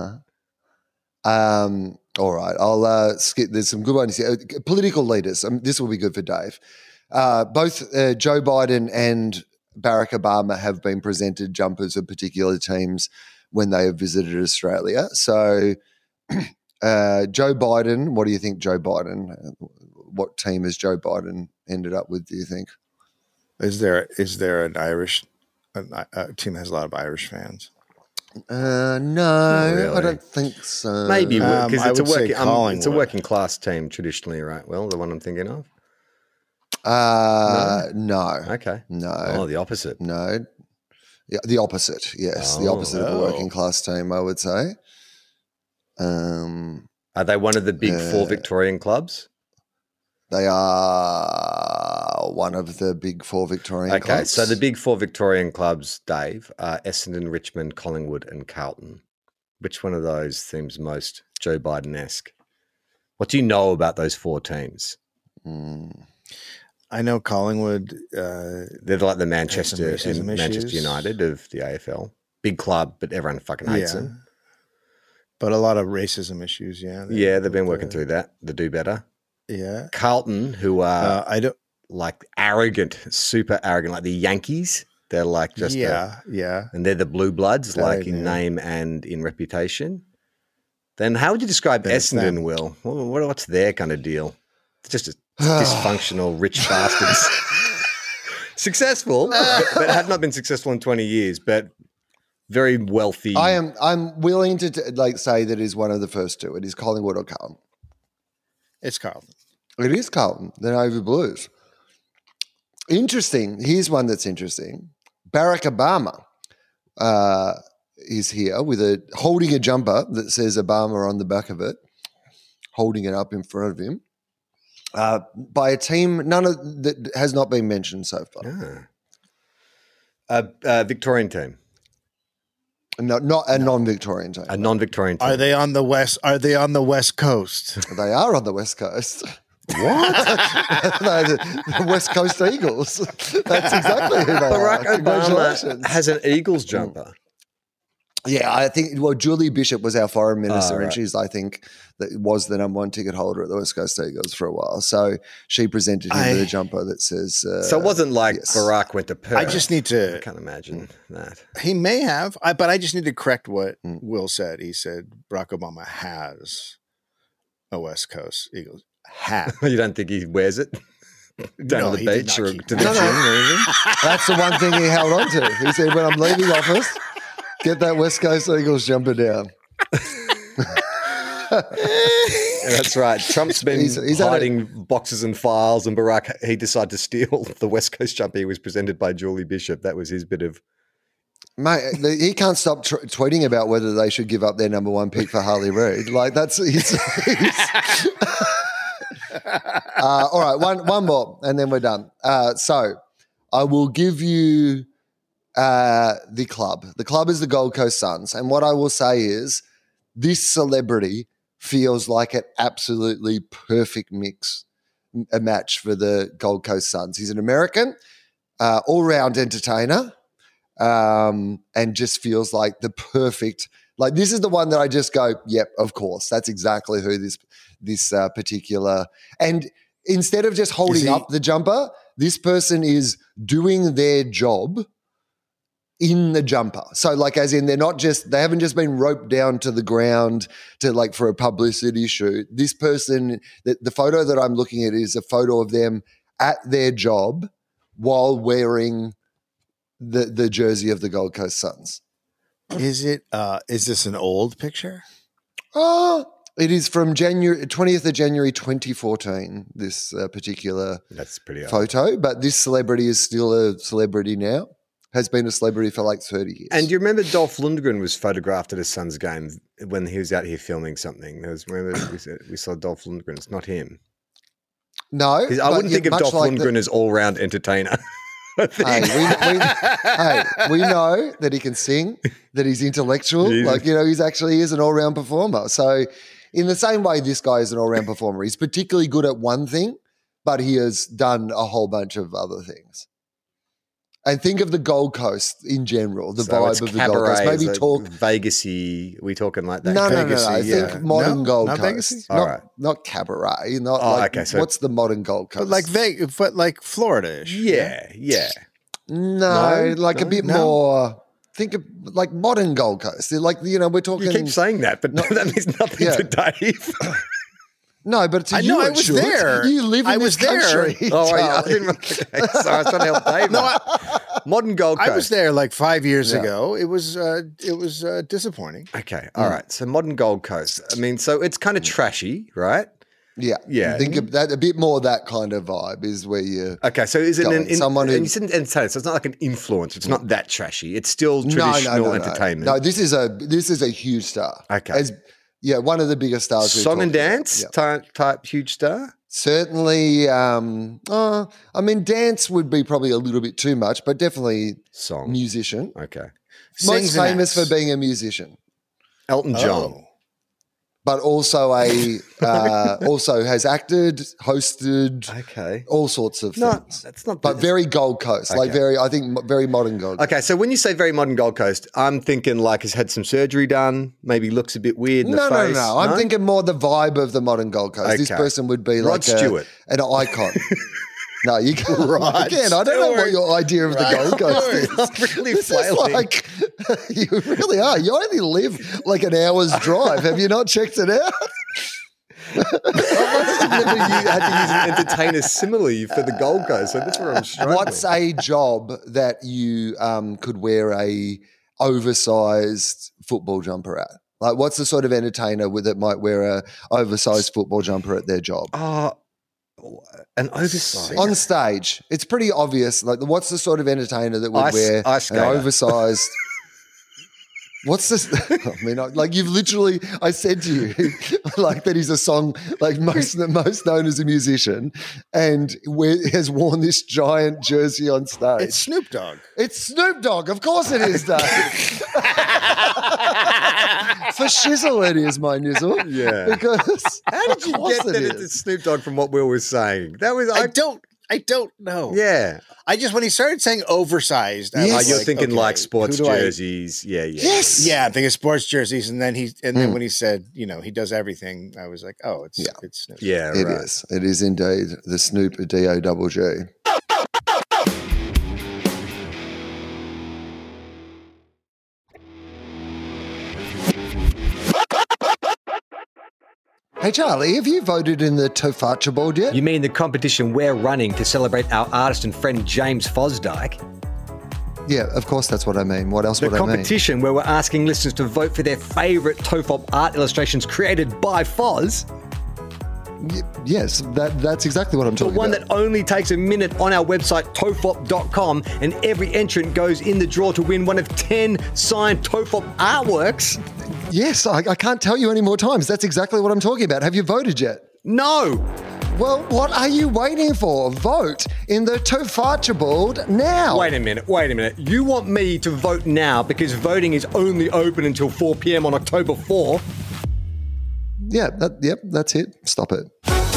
All right. I'll skip. There's some good ones here. Political leaders. This will be good for Dave. Both Joe Biden and Barack Obama have been presented jumpers of particular teams when they have visited Australia. So, Joe Biden, what do you think, Joe Biden? What team has Joe Biden ended up with, do you think? Is there an Irish a team that has a lot of Irish fans? No, really. I don't think so. Maybe because it's a working class team traditionally, right? Well, the one I'm thinking of. No. Okay. No. Oh, the opposite. No. Yeah, the opposite. Yes, the opposite of a working class team, I would say. Are they one of the big four Victorian clubs? They are one of the big four Victorian clubs. Okay, so the big four Victorian clubs, Dave, are Essendon, Richmond, Collingwood and Carlton. Which one of those seems most Joe Biden-esque? What do you know about those four teams? I know Collingwood. They're like the Manchester United of the AFL. Big club, but everyone fucking hates them. But a lot of racism issues, yeah. They've been working through that. They do better. Yeah. Carlton, who are like arrogant, super arrogant, like the Yankees. They're like just and they're the blue bloods, like in name and in reputation. Then how would you describe Essendon, Will? What's their kind of deal? It's just a dysfunctional, rich bastards. Successful, but have not been successful in 20 years, but very wealthy. I'm willing to say that it is one of the first two. It is Collingwood or Carlton. It's Carlton. It is Carlton, the Navy Blues. Interesting. Here's one that's interesting. Barack Obama is here holding a jumper that says Obama on the back of it, holding it up in front of him, by a team that has not been mentioned so far. A Victorian team. Not a non-Victorian team. A non-Victorian team. Are they on the West Coast? They are on the West Coast. What? No, the West Coast Eagles. That's exactly who they Barack are. Obama has an Eagles jumper. Yeah, I think, Julie Bishop was our foreign minister, and she's, I think, was the number one ticket holder at the West Coast Eagles for a while. So she presented him with a jumper that says... so it wasn't like Barack went to Perth. I just need to... I can't imagine that. He may have, but I just need to correct what Will said. He said Barack Obama has a West Coast Eagles hat. You don't think he wears it? Down to the beach or to the gym or anything? That's the one thing he held on to. He said, when I'm leaving office... Get that West Coast Eagles jumper down. That's right. Trump's been He's hiding boxes and files, and Barack, he decided to steal the West Coast jumper. He was presented by Julie Bishop. That was his bit of... Mate, he can't stop tweeting about whether they should give up their number one pick for Harley Reid. Like that's all right, one more, and then we're done. So I will give you the club. The club is the Gold Coast Suns, and what I will say is this celebrity feels like an absolutely perfect a match for the Gold Coast Suns. He's an American, all-round entertainer. And just feels like the perfect, like this is the one that I just go, yep, of course, that's exactly who this particular. And instead of just holding up the jumper, this person is doing their job in the jumper. So like, as in they haven't just been roped down to the ground to like for a publicity shoot. This person, the photo that I'm looking at is a photo of them at their job while wearing the jersey of the Gold Coast Suns. Is this an old picture? It is from 20th of January 2014, this particular That's pretty old. photo. But this celebrity is still a celebrity now, has been a celebrity for like 30 years. And do you remember Dolph Lundgren was photographed at a Suns game when he was out here filming something? Remember we saw Dolph Lundgren. It's not him. No. I wouldn't think of Dolph Lundgren as all-round entertainer. Hey, we know that he can sing, that he's intellectual. Like, he actually is an all-round performer. So in the same way this guy is an all-round performer, he's particularly good at one thing, but he has done a whole bunch of other things. And think of the Gold Coast in general, the vibe of the Gold Coast. Maybe talk Vegas-y. Are we talking like that? No. Think modern Gold Coast. Vegas-y? All right. Not cabaret. Not okay. So what's the modern Gold Coast? But like Florida-ish. Yeah. No, a bit more. Think of like modern Gold Coast. Like we're talking. You keep saying that, but that means nothing to Dave. No, but to you, I was there. You live in this country. Oh, I didn't. Okay, so I was trying to help Dave. Modern Gold Coast. I was there like 5 years ago. It was disappointing. Okay, all right. So modern Gold Coast. I mean, so it's kind of trashy, right? Yeah. Think of that, a bit more that kind of vibe is where you. Okay, so is it someone who? And you said entertainer, so it's not like an influencer. It's not that trashy. It's still traditional entertainment. No, this is a huge star. Okay. One of the biggest stars. Song and dance type huge star? Certainly. Dance would be probably a little bit too much, but definitely song. Musician. Okay. Most famous for being a musician. Elton John. But also also has acted, hosted, all sorts of things. That's not. But very Gold Coast, very modern Gold Coast. Okay, so when you say very modern Gold Coast, I'm thinking like has had some surgery done, maybe looks a bit weird in the face. No. I'm thinking more the vibe of the modern Gold Coast. Okay. This person would be Rod Stewart. An icon. No, you can't. Again, I don't know what your idea of the Gold Coast is. I'm really flailing. You really are. You only live like an hour's drive. Have you not checked it out? You had to use an entertainer simile for the Gold Coast, so that's where I'm struggling. What's a job that you could wear a oversized football jumper at? Like, what's the sort of entertainer that might wear a oversized football jumper at their job? An oversized on stage. It's pretty obvious. Like, what's the sort of entertainer that would wear an oversized? What's this? I mean, you've literally. I said to you, like that he's a song like most known as a musician, and has worn this giant jersey on stage. It's Snoop Dogg. It's Snoop Dogg. Of course it is, Dave. For shizzle, it is, my nizzle. Yeah. Because how did you get that it's Snoop Dogg from what Will was saying? That was I don't know. Yeah. I just, when he started saying oversized, you're thinking like sports jerseys. Yeah. Yes. Yeah, I'm thinking sports jerseys. And then then when he said, he does everything, I was like, oh, it's Snoop. Yeah, It is. It is indeed the Snoop D-O-double-G. Hey, Charlie, have you voted in the Tofacha board yet? You mean the competition we're running to celebrate our artist and friend James Fosdyke? Yeah, of course that's what I mean. What else would I mean? The competition where we're asking listeners to vote for their favourite Tofop art illustrations created by Foz. Yes, that's exactly what I'm talking The one about. that only takes a minute on our website, tofop.com, and every entrant goes in the draw to win one of 10 signed Tofop artworks. Yes, I can't tell you any more times. That's exactly what I'm talking about. Have you voted yet? No. Well, what are you waiting for? Vote in the Tofarchibald now. Wait a minute. You want me to vote now because voting is only open until 4 p.m. on October 4? Yeah, that's it. Stop it.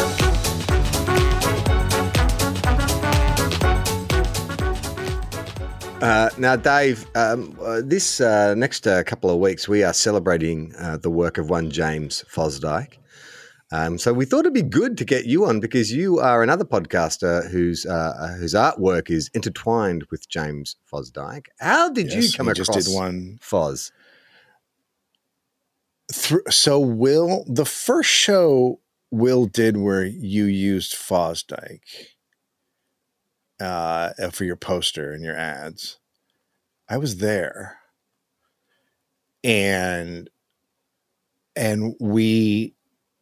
Now, Dave, this next couple of weeks, we are celebrating the work of one James Fosdyke. So we thought it'd be good to get you on because you are another podcaster whose artwork is intertwined with James Fosdyke. How did you come across just did one Foz? So Will, the first show Will did where you used Fosdyke for your poster and your ads, I was there, and we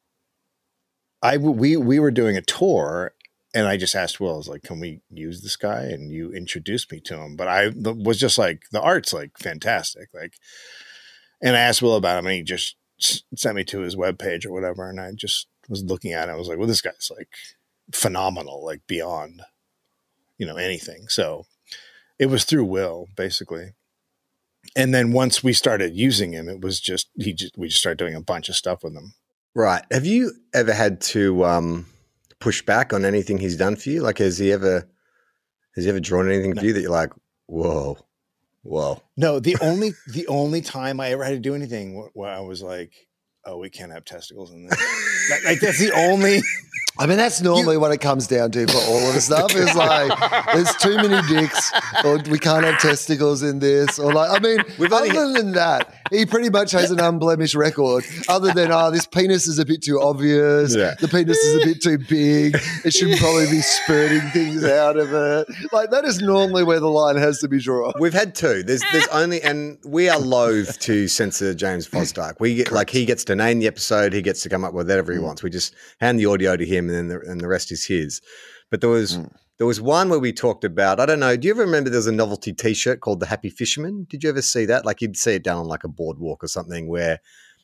were doing a tour, and I just asked Will, I was like, "Can we use this guy?" And you introduced me to him, but I was just like, the art's like fantastic, like. And I asked Will about him, and he just sent me to his webpage or whatever. And I just was looking at it. I was like, well, this guy's like phenomenal, like beyond, anything. So it was through Will, basically. And then once we started using him, it was just, we just started doing a bunch of stuff with him. Right. Have you ever had to push back on anything he's done for you? Like, has he ever drawn anything for you that you're like, whoa? No, the only time I ever had to do anything where I was like, oh, we can't have testicles in this. Like that's the only. I mean, that's normally what it comes down to for all of the stuff. Is like, there's too many dicks, or we can't have testicles in this, or like, I mean, other than that, he pretty much has an unblemished record. Other than, this penis is a bit too obvious. Yeah. The penis is a bit too big. It should probably be spurting things out of it. Like that is normally where the line has to be drawn. We've had two. There's only, and we are loath to censor James Fosdyke. We get like he gets to name the episode, he gets to come up with whatever he wants. We just hand the audio to him, and then the rest is his. But there was one where we talked about, I don't know, do you ever remember there's a novelty T-shirt called the Happy Fisherman? Did you ever see that? Like you'd see it down on like a boardwalk or something where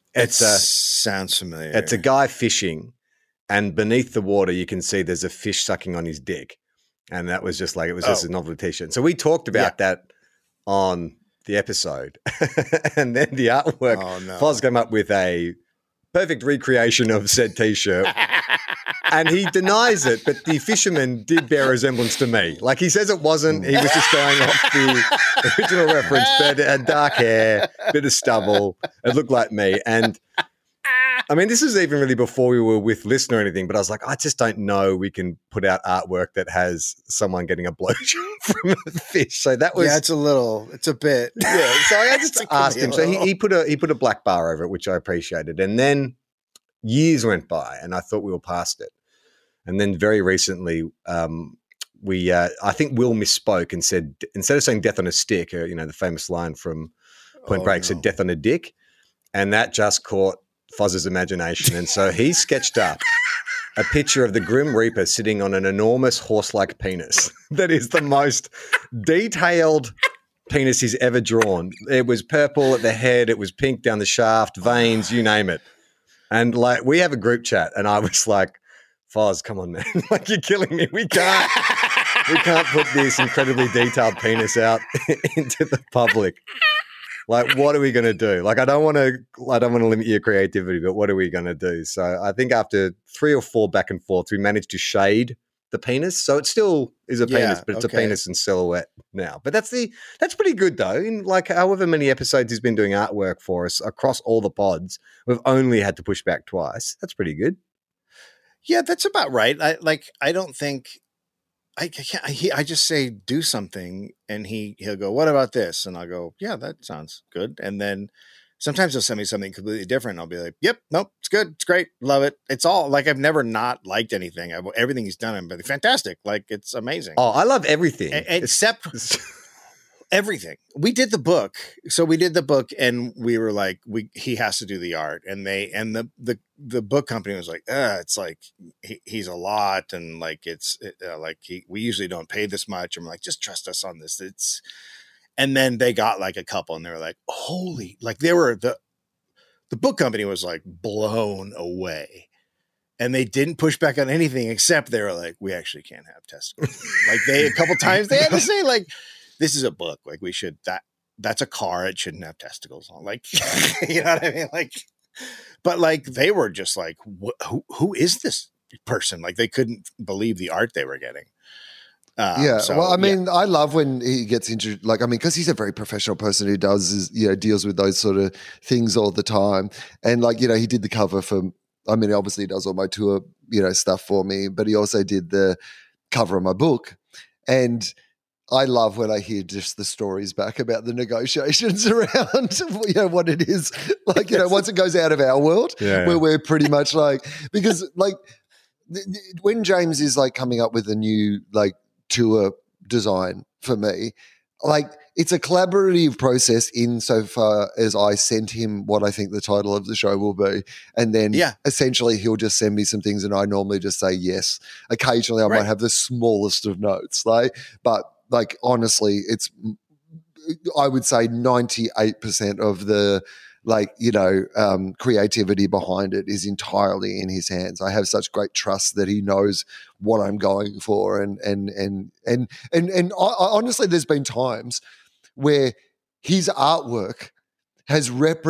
sounds familiar. It's a guy fishing, and beneath the water you can see there's a fish sucking on his dick. And that was just like, it was just a novelty T-shirt. So we talked about that on the episode. And then the artwork, Foz came up with a perfect recreation of said T-shirt. And he denies it, but the fisherman did bear a resemblance to me. Like he says it wasn't, he was just going off the original reference, but it had dark hair, bit of stubble, it looked like me. And I mean, this is even really before we were with Listener or anything, but I was like, I just don't know we can put out artwork that has someone getting a blowjob from a fish. So that was... Yeah, it's a bit. Yeah, so I just asked him. So he put a black bar over it, which I appreciated. And then years went by and I thought we were past it. And then very recently, I think Will misspoke and said, instead of saying death on a stick, the famous line from Point Break said death on a dick. And that just caught Foz's imagination. And so he sketched up a picture of the Grim Reaper sitting on an enormous horse-like penis. That is the most detailed penis he's ever drawn. It was purple at the head. It was pink down the shaft, veins, you name it. And like, we have a group chat and I was like, Foz, come on, man. Like, you're killing me. We can't put this incredibly detailed penis out into the public. Like, what are we going to do? Like, I don't want to limit your creativity, but what are we going to do? So I think after 3 or 4 back and forths, we managed to shade the penis. So it still is a penis, but it's a penis in silhouette now. But that's pretty good though. In like however many episodes he's been doing artwork for us across all the pods, we've only had to push back twice. That's pretty good. Yeah, that's about right. I don't think I just say do something and he'll go, what about this? And I'll go, yeah, that sounds good. And then sometimes he'll send me something completely different. And I'll be like, yep, nope, it's good. It's great. Love it. It's all like, I've never not liked anything. Everything he's done, I'm fantastic. Like it's amazing. Oh, I love everything. Except everything. We did the book. So we did the book and we were like, he has to do the art. And the book company was like, it's like, he's a lot. And like, we usually don't pay this much. And we're like, just trust us on this. And then they got like a couple and they were like, holy, like the book company was like blown away. And they didn't push back on anything except they were like, we actually can't have testicles. Like a couple times they had to say like, this is a book. Like that's a car. It shouldn't have testicles on. Like, you know what I mean? Like, but like, they were just like, who is this person? Like they couldn't believe the art they were getting. I love when he gets injured. Like, I mean, because he's a very professional person who deals with those sort of things all the time. And like, you know, he did the cover for, I mean, obviously he does all my tour, you know, stuff for me, but he also did the cover of my book. And I love when I hear just the stories back about the negotiations around, you know, what it is. Like, you know, once it goes out of our world, where we're pretty much like, because like when James is like coming up with a new like tour design for me, like it's a collaborative process insofar as I send him what I think the title of the show will be. And then essentially he'll just send me some things and I normally just say yes. Occasionally I might have the smallest of notes, but like honestly, I would say 98% of the like, you know, creativity behind it is entirely in his hands. I have such great trust that he knows what I'm going for. And honestly, there's been times where his artwork has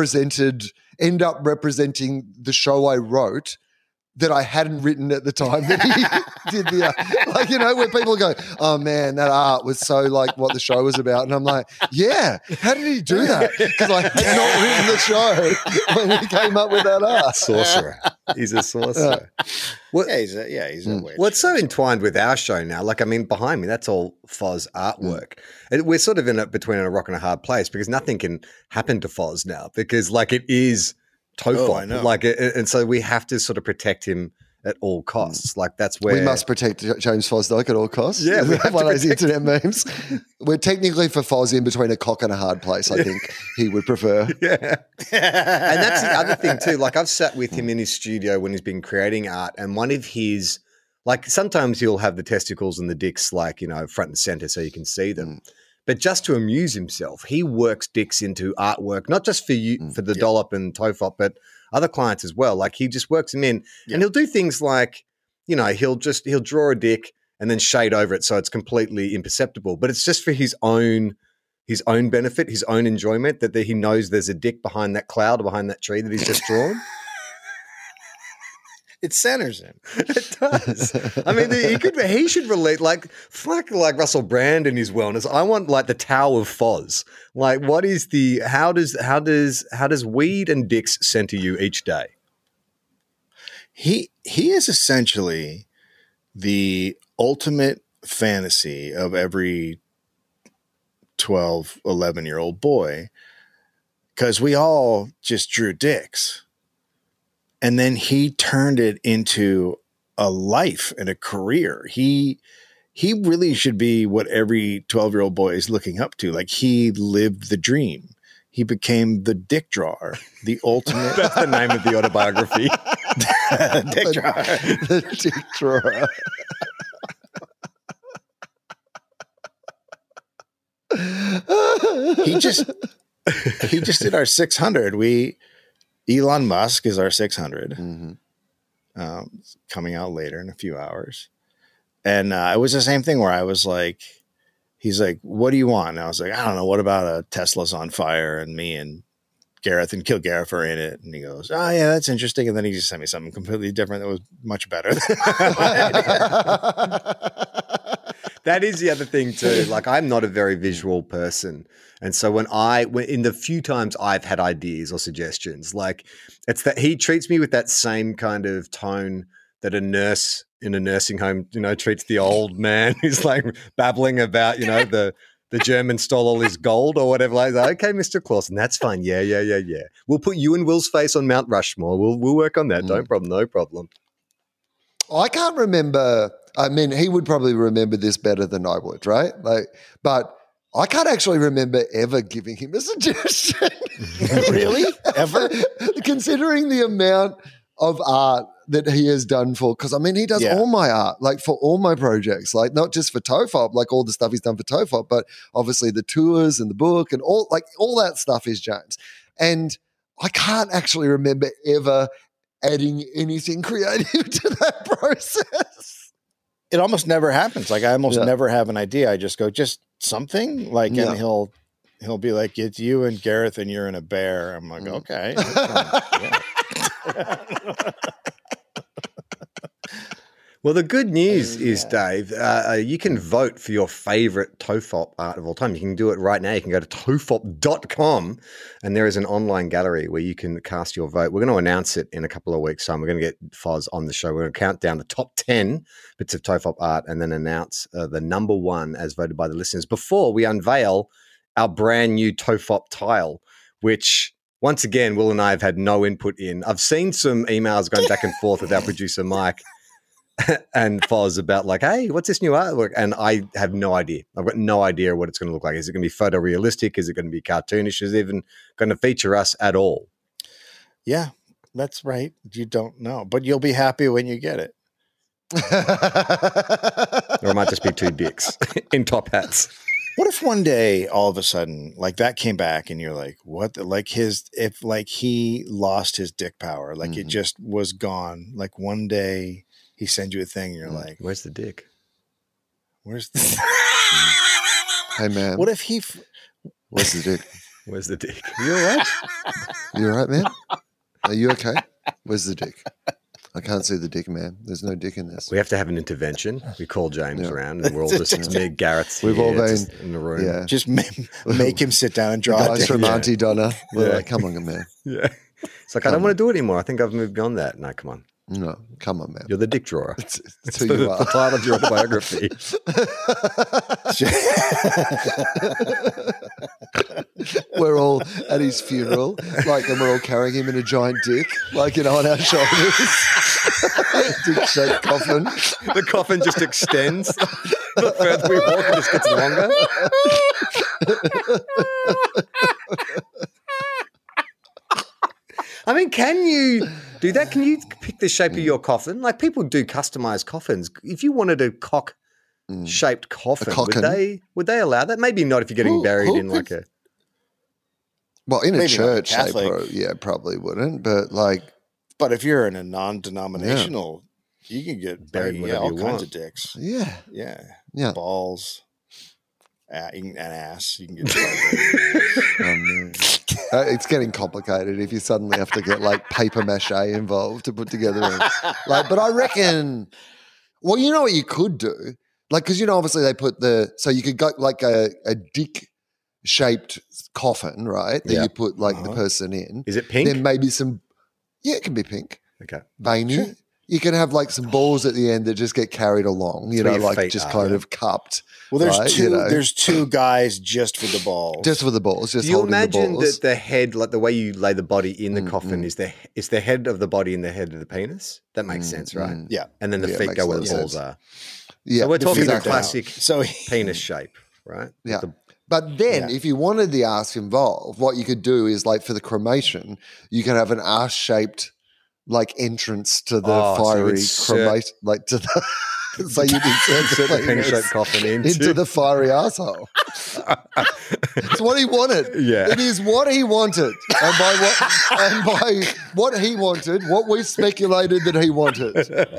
end up representing the show I wrote that I hadn't written at the time that he did the like, you know, where people go, oh man, that art was so like what the show was about. And I'm like, yeah, how did he do that? Because I had not written the show when he came up with that art. Sorcerer. He's a sorcerer. He's a witch. What's so entwined with our show now? Like, I mean, behind me, that's all Foz artwork. We're sort of between a rock and a hard place because nothing can happen to Foz now because like it is Tofop, like, and so we have to sort of protect him at all costs. Like that's where we must protect James Fosdyke at all costs. Yeah, we have one of those internet memes. We're technically for Foz in between a cock and a hard place. I think he would prefer. Yeah, and that's the other thing too. Like I've sat with him in his studio when he's been creating art, and one of his like sometimes he'll have the testicles and the dicks like you know front and center so you can see them. But just to amuse himself, he works dicks into artwork, not just for you, for the Dollop and Tofop, but other clients as well. Like he just works them in and he'll do things like, you know, he'll draw a dick and then shade over it so it's completely imperceptible. But it's just for his own benefit, his own enjoyment that he knows there's a dick behind that cloud or behind that tree that he's just drawn. It centers him. It does. I mean, he should relate like Russell Brand and his wellness. I want like the Tao of Foz. Like, what is how does weed and dicks center you each day? He is essentially the ultimate fantasy of every 12, 11-year-old boy because we all just drew dicks. And then he turned it into a life and a career. He really should be what every 12-year-old boy is looking up to. Like he lived the dream. He became the dick drawer, the ultimate. That's the name of the autobiography. Dick drawer. The dick drawer. He just did our 600. Elon Musk is our 600, coming out later in a few hours. And it was the same thing where I was like, he's like, what do you want? And I was like, I don't know. What about a Tesla's on fire and me and Gareth and Kilgareth are in it? And he goes, oh yeah, that's interesting. And then he just sent me something completely different that was much better. That is the other thing too. Like I'm not a very visual person. And so when in the few times I've had ideas or suggestions, like it's that he treats me with that same kind of tone that a nurse in a nursing home, you know, treats the old man who's like babbling about, you know, the German stole all his gold or whatever like that. Okay, Mr. Clausen, that's fine. Yeah. We'll put you and Will's face on Mount Rushmore. We'll work on that. No problem. I can't remember. I mean, he would probably remember this better than I would, right? Like, but I can't actually remember ever giving him a suggestion. Really? Ever? Considering the amount of art that he has done for, because I mean, he does all my art, like for all my projects, like not just for Tofop, like all the stuff he's done for Tofop, but obviously the tours and the book and all that stuff is James. And I can't actually remember ever adding anything creative to that process. It almost never happens. Like I almost never have an idea. I just go, just something like, and he'll be like, it's you and Gareth and you're in a bear. I'm like, okay. Well, the good news is, Dave, you can vote for your favorite Tofop art of all time. You can do it right now. You can go to tofop.com and there is an online gallery where you can cast your vote. We're going to announce it in a couple of weeks' time. We're going to get Foz on the show. We're going to count down the top 10 bits of Tofop art and then announce the number one as voted by the listeners before we unveil our brand new Tofop tile, which once again, Will and I have had no input in. I've seen some emails going back and forth with our producer, Mike, and Foz about like, hey, what's this new artwork? And I have no idea. I've got no idea what it's going to look like. Is it going to be photorealistic? Is it going to be cartoonish? Is it even going to feature us at all? Yeah, that's right. You don't know, but you'll be happy when you get it. Or it might just be two dicks in top hats. What if one day all of a sudden like that came back and you're like, what? Like if he lost his dick power, like it just was gone. Like one day he sends you a thing and you're like, where's the dick? Where's the Hey man. What if he where's the dick? Where's the dick? You all right? You all right, man? Are you okay? Where's the dick? I can't see the dick, man. There's no dick in this. We have to have an intervention. We call James around and we're all just me, Gareth's We've all been in the room. Yeah. just make him sit down and draw The a guys dick. from Auntie Donna. We're Yeah. like, come on, man. Yeah. It's like, I don't want to do it anymore. I think I've moved beyond that. No, come on. No, come on, man. You're the dick drawer. It's It's who the, you are. the title of your autobiography. We're all at his funeral, like, and we're all carrying him in a giant dick, like, on our shoulders. Dick-shaped coffin. The coffin just extends. The further we walk, it just gets longer. I mean, can you do that? Can you pick the shape of your coffin? Like people do customized coffins. If you wanted a cock-shaped coffin, would they allow that? Maybe not if you're getting buried in like a... Well, in a Maybe not church, they Catholic. probably wouldn't. But like, But if you're in a non-denominational, you can get Buried whatever all you kinds want. of dicks. yeah, Yeah. Balls. An ass. You can get man. It's getting complicated if you suddenly have to get like paper mache involved to put together. But I reckon, well, you know what you could do, like, because obviously they put so you could go like a dick shaped coffin, right? That you put like the person in. Is it pink? Then maybe some, it can be pink, Okay. veiny. Sure. You can have like some balls at the end that just get carried along, where your like feet just are, kind yeah. of cupped. Well, there's right? two. There's two guys just for the balls. Just for the balls, just Do you holding the imagine balls. that the head, like the way you lay the body in the coffin, is the head of the body in the head of the penis? That makes sense, right? Yeah. And then the Yeah, feet makes go a where lot the of balls sense. are. Yeah, So we're the talking feet the are down. classic So penis shape, right? Yeah. The- But then, if you wanted the ass involved, what you could do is, like, for the cremation, you could have an ass-shaped, like, entrance to the Oh, so you fiery insert- cremation, like to the. So you Insert the insert penis-shaped coffin into the fiery asshole. It's what he wanted. Yeah. It is what he wanted, and by what he wanted, what we speculated that he wanted.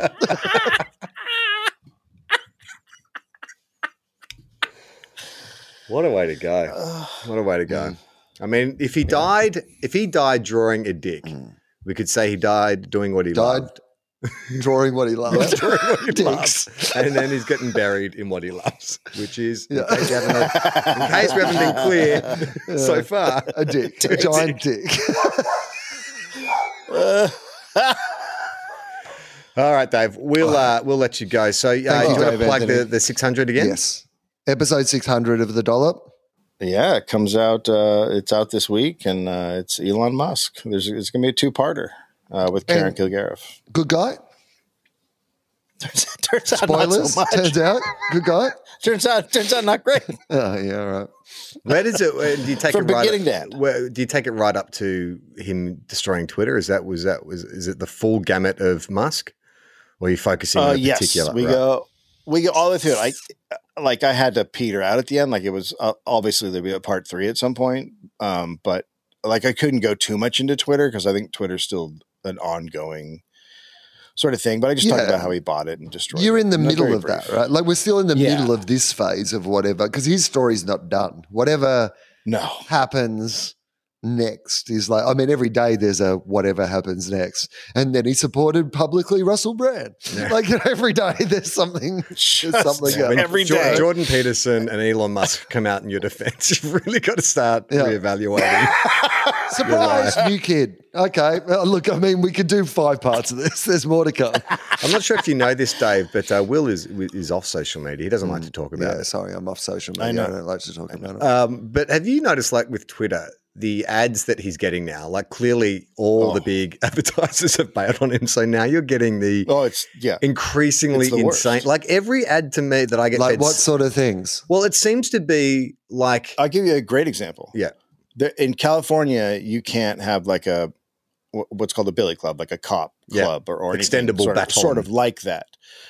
What a way to go! What a way to go! I mean, if he died drawing a dick, we could say he died doing what he Died loved. drawing what he loved. Drawing what he Dicks. loves. And then he's getting buried in what he loves, which is, in case we haven't been clear so far, A dick, a giant dick. All right, Dave, we'll let you go. So, do you Thank you, want to Dave plug Anthony. the 600 again? Yes. Episode 600 of The Dollop. yeah, it comes out. It's out this week, and it's Elon Musk. It's going to be a two-parter with Karen And- Kilgariff. Good guy. Turns out Spoilers. not so much. Turns out, good guy. Turns out not great. Oh, yeah, all right. Where does it? Do you take From it right beginning to end. Do you take it right up to him destroying Twitter? Is it the full gamut of Musk, or are you focusing on a particular? Yes, we go all the way through it. I had to peter out at the end. Like it was obviously there'd be a part 3 at some point, but like I couldn't go too much into Twitter because I think Twitter's still an ongoing sort of thing. But I just talked about how he bought it and destroyed it. You're in the Not middle very of brief. that, right? Like we're still in the middle of this phase of whatever, because his story's not done. Whatever happens next is like, I mean, every day there's a whatever happens next. And then he supported publicly Russell Brand. Yeah. Like every day there's something. Every day. Jordan Peterson and Elon Musk come out in your defense. You've really got to start reevaluating. Surprise, new kid. Okay. Well, look, I mean, we could do 5 parts of this. There's more to come. I'm not sure if you know this, Dave, but Will is off social media. He doesn't like to talk about it. Sorry, I'm off social media. I don't like to talk about it. But have you noticed, like with Twitter, the ads that he's getting now, like clearly all the big advertisers have bailed on him. So now you're getting the increasingly insane. Worst. Like every ad to me that I get. Like what sort of things? Well, it seems to be like. I'll give you a great example. Yeah. In California, you can't have like what's called a billy club, like a cop club or extendable baton. Sort of like that.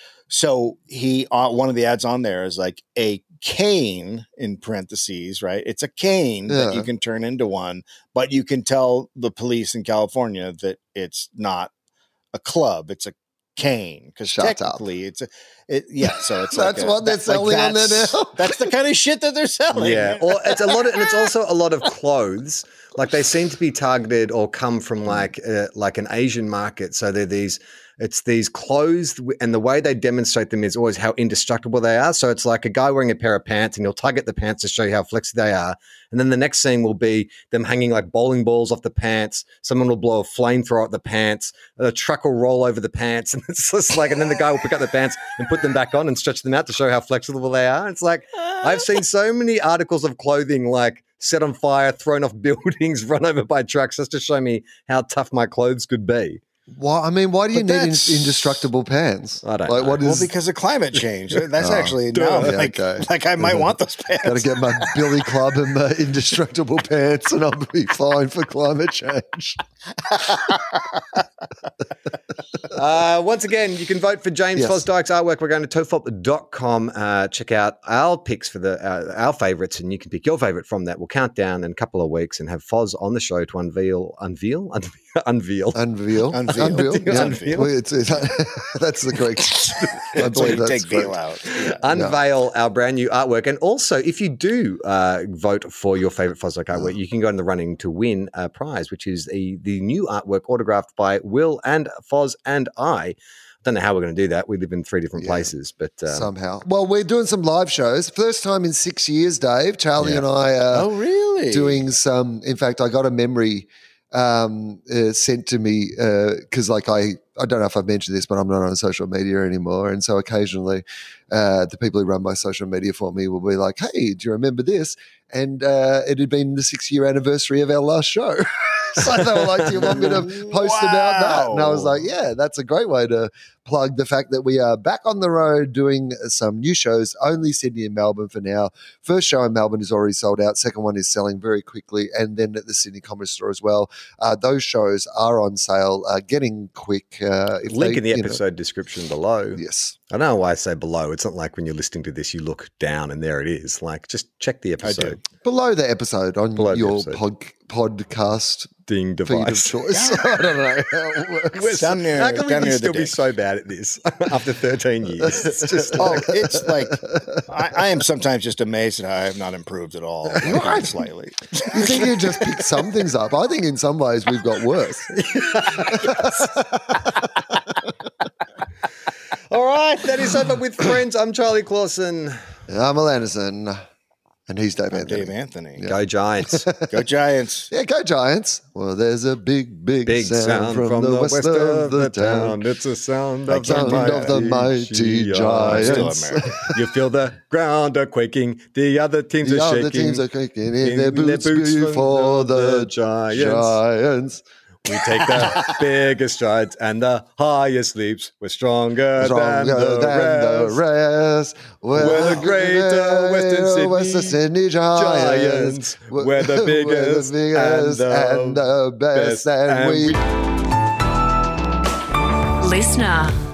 So one of the ads on there is like a cane in parentheses, right? It's a cane that you can turn into one, but you can tell the police in California that it's not a club, it's a cane, because technically so it's that's what they're selling on there now. That's the kind of shit that they're selling. Yeah, or it's a lot of, and it's also a lot of clothes. Like they seem to be targeted or come from like an Asian market. So they're these clothes, and the way they demonstrate them is always how indestructible they are. So it's like a guy wearing a pair of pants, and he'll tug at the pants to show you how flexy they are. And then the next scene will be them hanging like bowling balls off the pants. Someone will blow a flamethrower at the pants. A truck will roll over the pants, and it's just like, and then the guy will pick up the pants and put them back on and stretch them out to show how flexible they are. It's like I've seen so many articles of clothing like set on fire, thrown off buildings, run over by trucks, just to show me how tough my clothes could be. Well, I mean, why do you need indestructible pants? I don't know. Well, because of climate change. That's actually like I might want those pants. Got to get my billy club and my indestructible pants, and I'll be fine for climate change. Once again, you can vote for James Fosdyke's artwork. We're going to tofop.com. Check out our picks for our favourites, and you can pick your favourite from that. We'll count down in a couple of weeks and have Foz on the show to unveil. Unveil. That's the correct. I believe that's take veil out. Yeah. Unveil our brand new artwork. And also, if you do vote for your favorite Fosdyke artwork, you can go in the running to win a prize, which is the new artwork autographed by Will and Foz and I. Don't know how we're going to do that. We live in 3 different places, but somehow. Well, we're doing some live shows. First time in 6 years, Dave. Charlie and I are really doing some. In fact, I got a memory sent to me because like I don't know if I've mentioned this, but I'm not on social media anymore, and so occasionally the people who run my social media for me will be like, hey, do you remember this? And it had been the 6-year anniversary of our last show. So they were like, do you want me to post about that? And I was like, yeah, that's a great way to plug the fact that we are back on the road doing some new shows, only Sydney and Melbourne for now. First show in Melbourne is already sold out. Second one is selling very quickly. And then at the Sydney Comedy Store as well. Those shows are on sale, getting quick. Link in the episode description below. Yes. I don't know why I say below. It's not like when you're listening to this, you look down and there it is. Like, just check the episode. Below the episode on your podcast ding device. Feed of choice. I don't know how it works. How can we still be so bad at this after 13 years? It's just it's like I am sometimes just amazed at how I have not improved at all. Right. Slightly. You think you just pick some things up? I think in some ways we've got worse. All right, that is over with friends. I'm Charlie Clausen. I'm Al Anderson. And he's Dave Anthony. Dave Anthony. Yeah. Go Giants. Go Giants. Yeah, go Giants. Well, there's a big sound from the west of the town. It's a sound of the mighty Giants. You feel the ground are quaking. The other teams are shaking. The other teams are quaking in their boots before the Giants. We take the biggest strides and the highest leaps. We're stronger than the rest. We're the greater Western Sydney Giants. We're the biggest and the best. And we... Listener.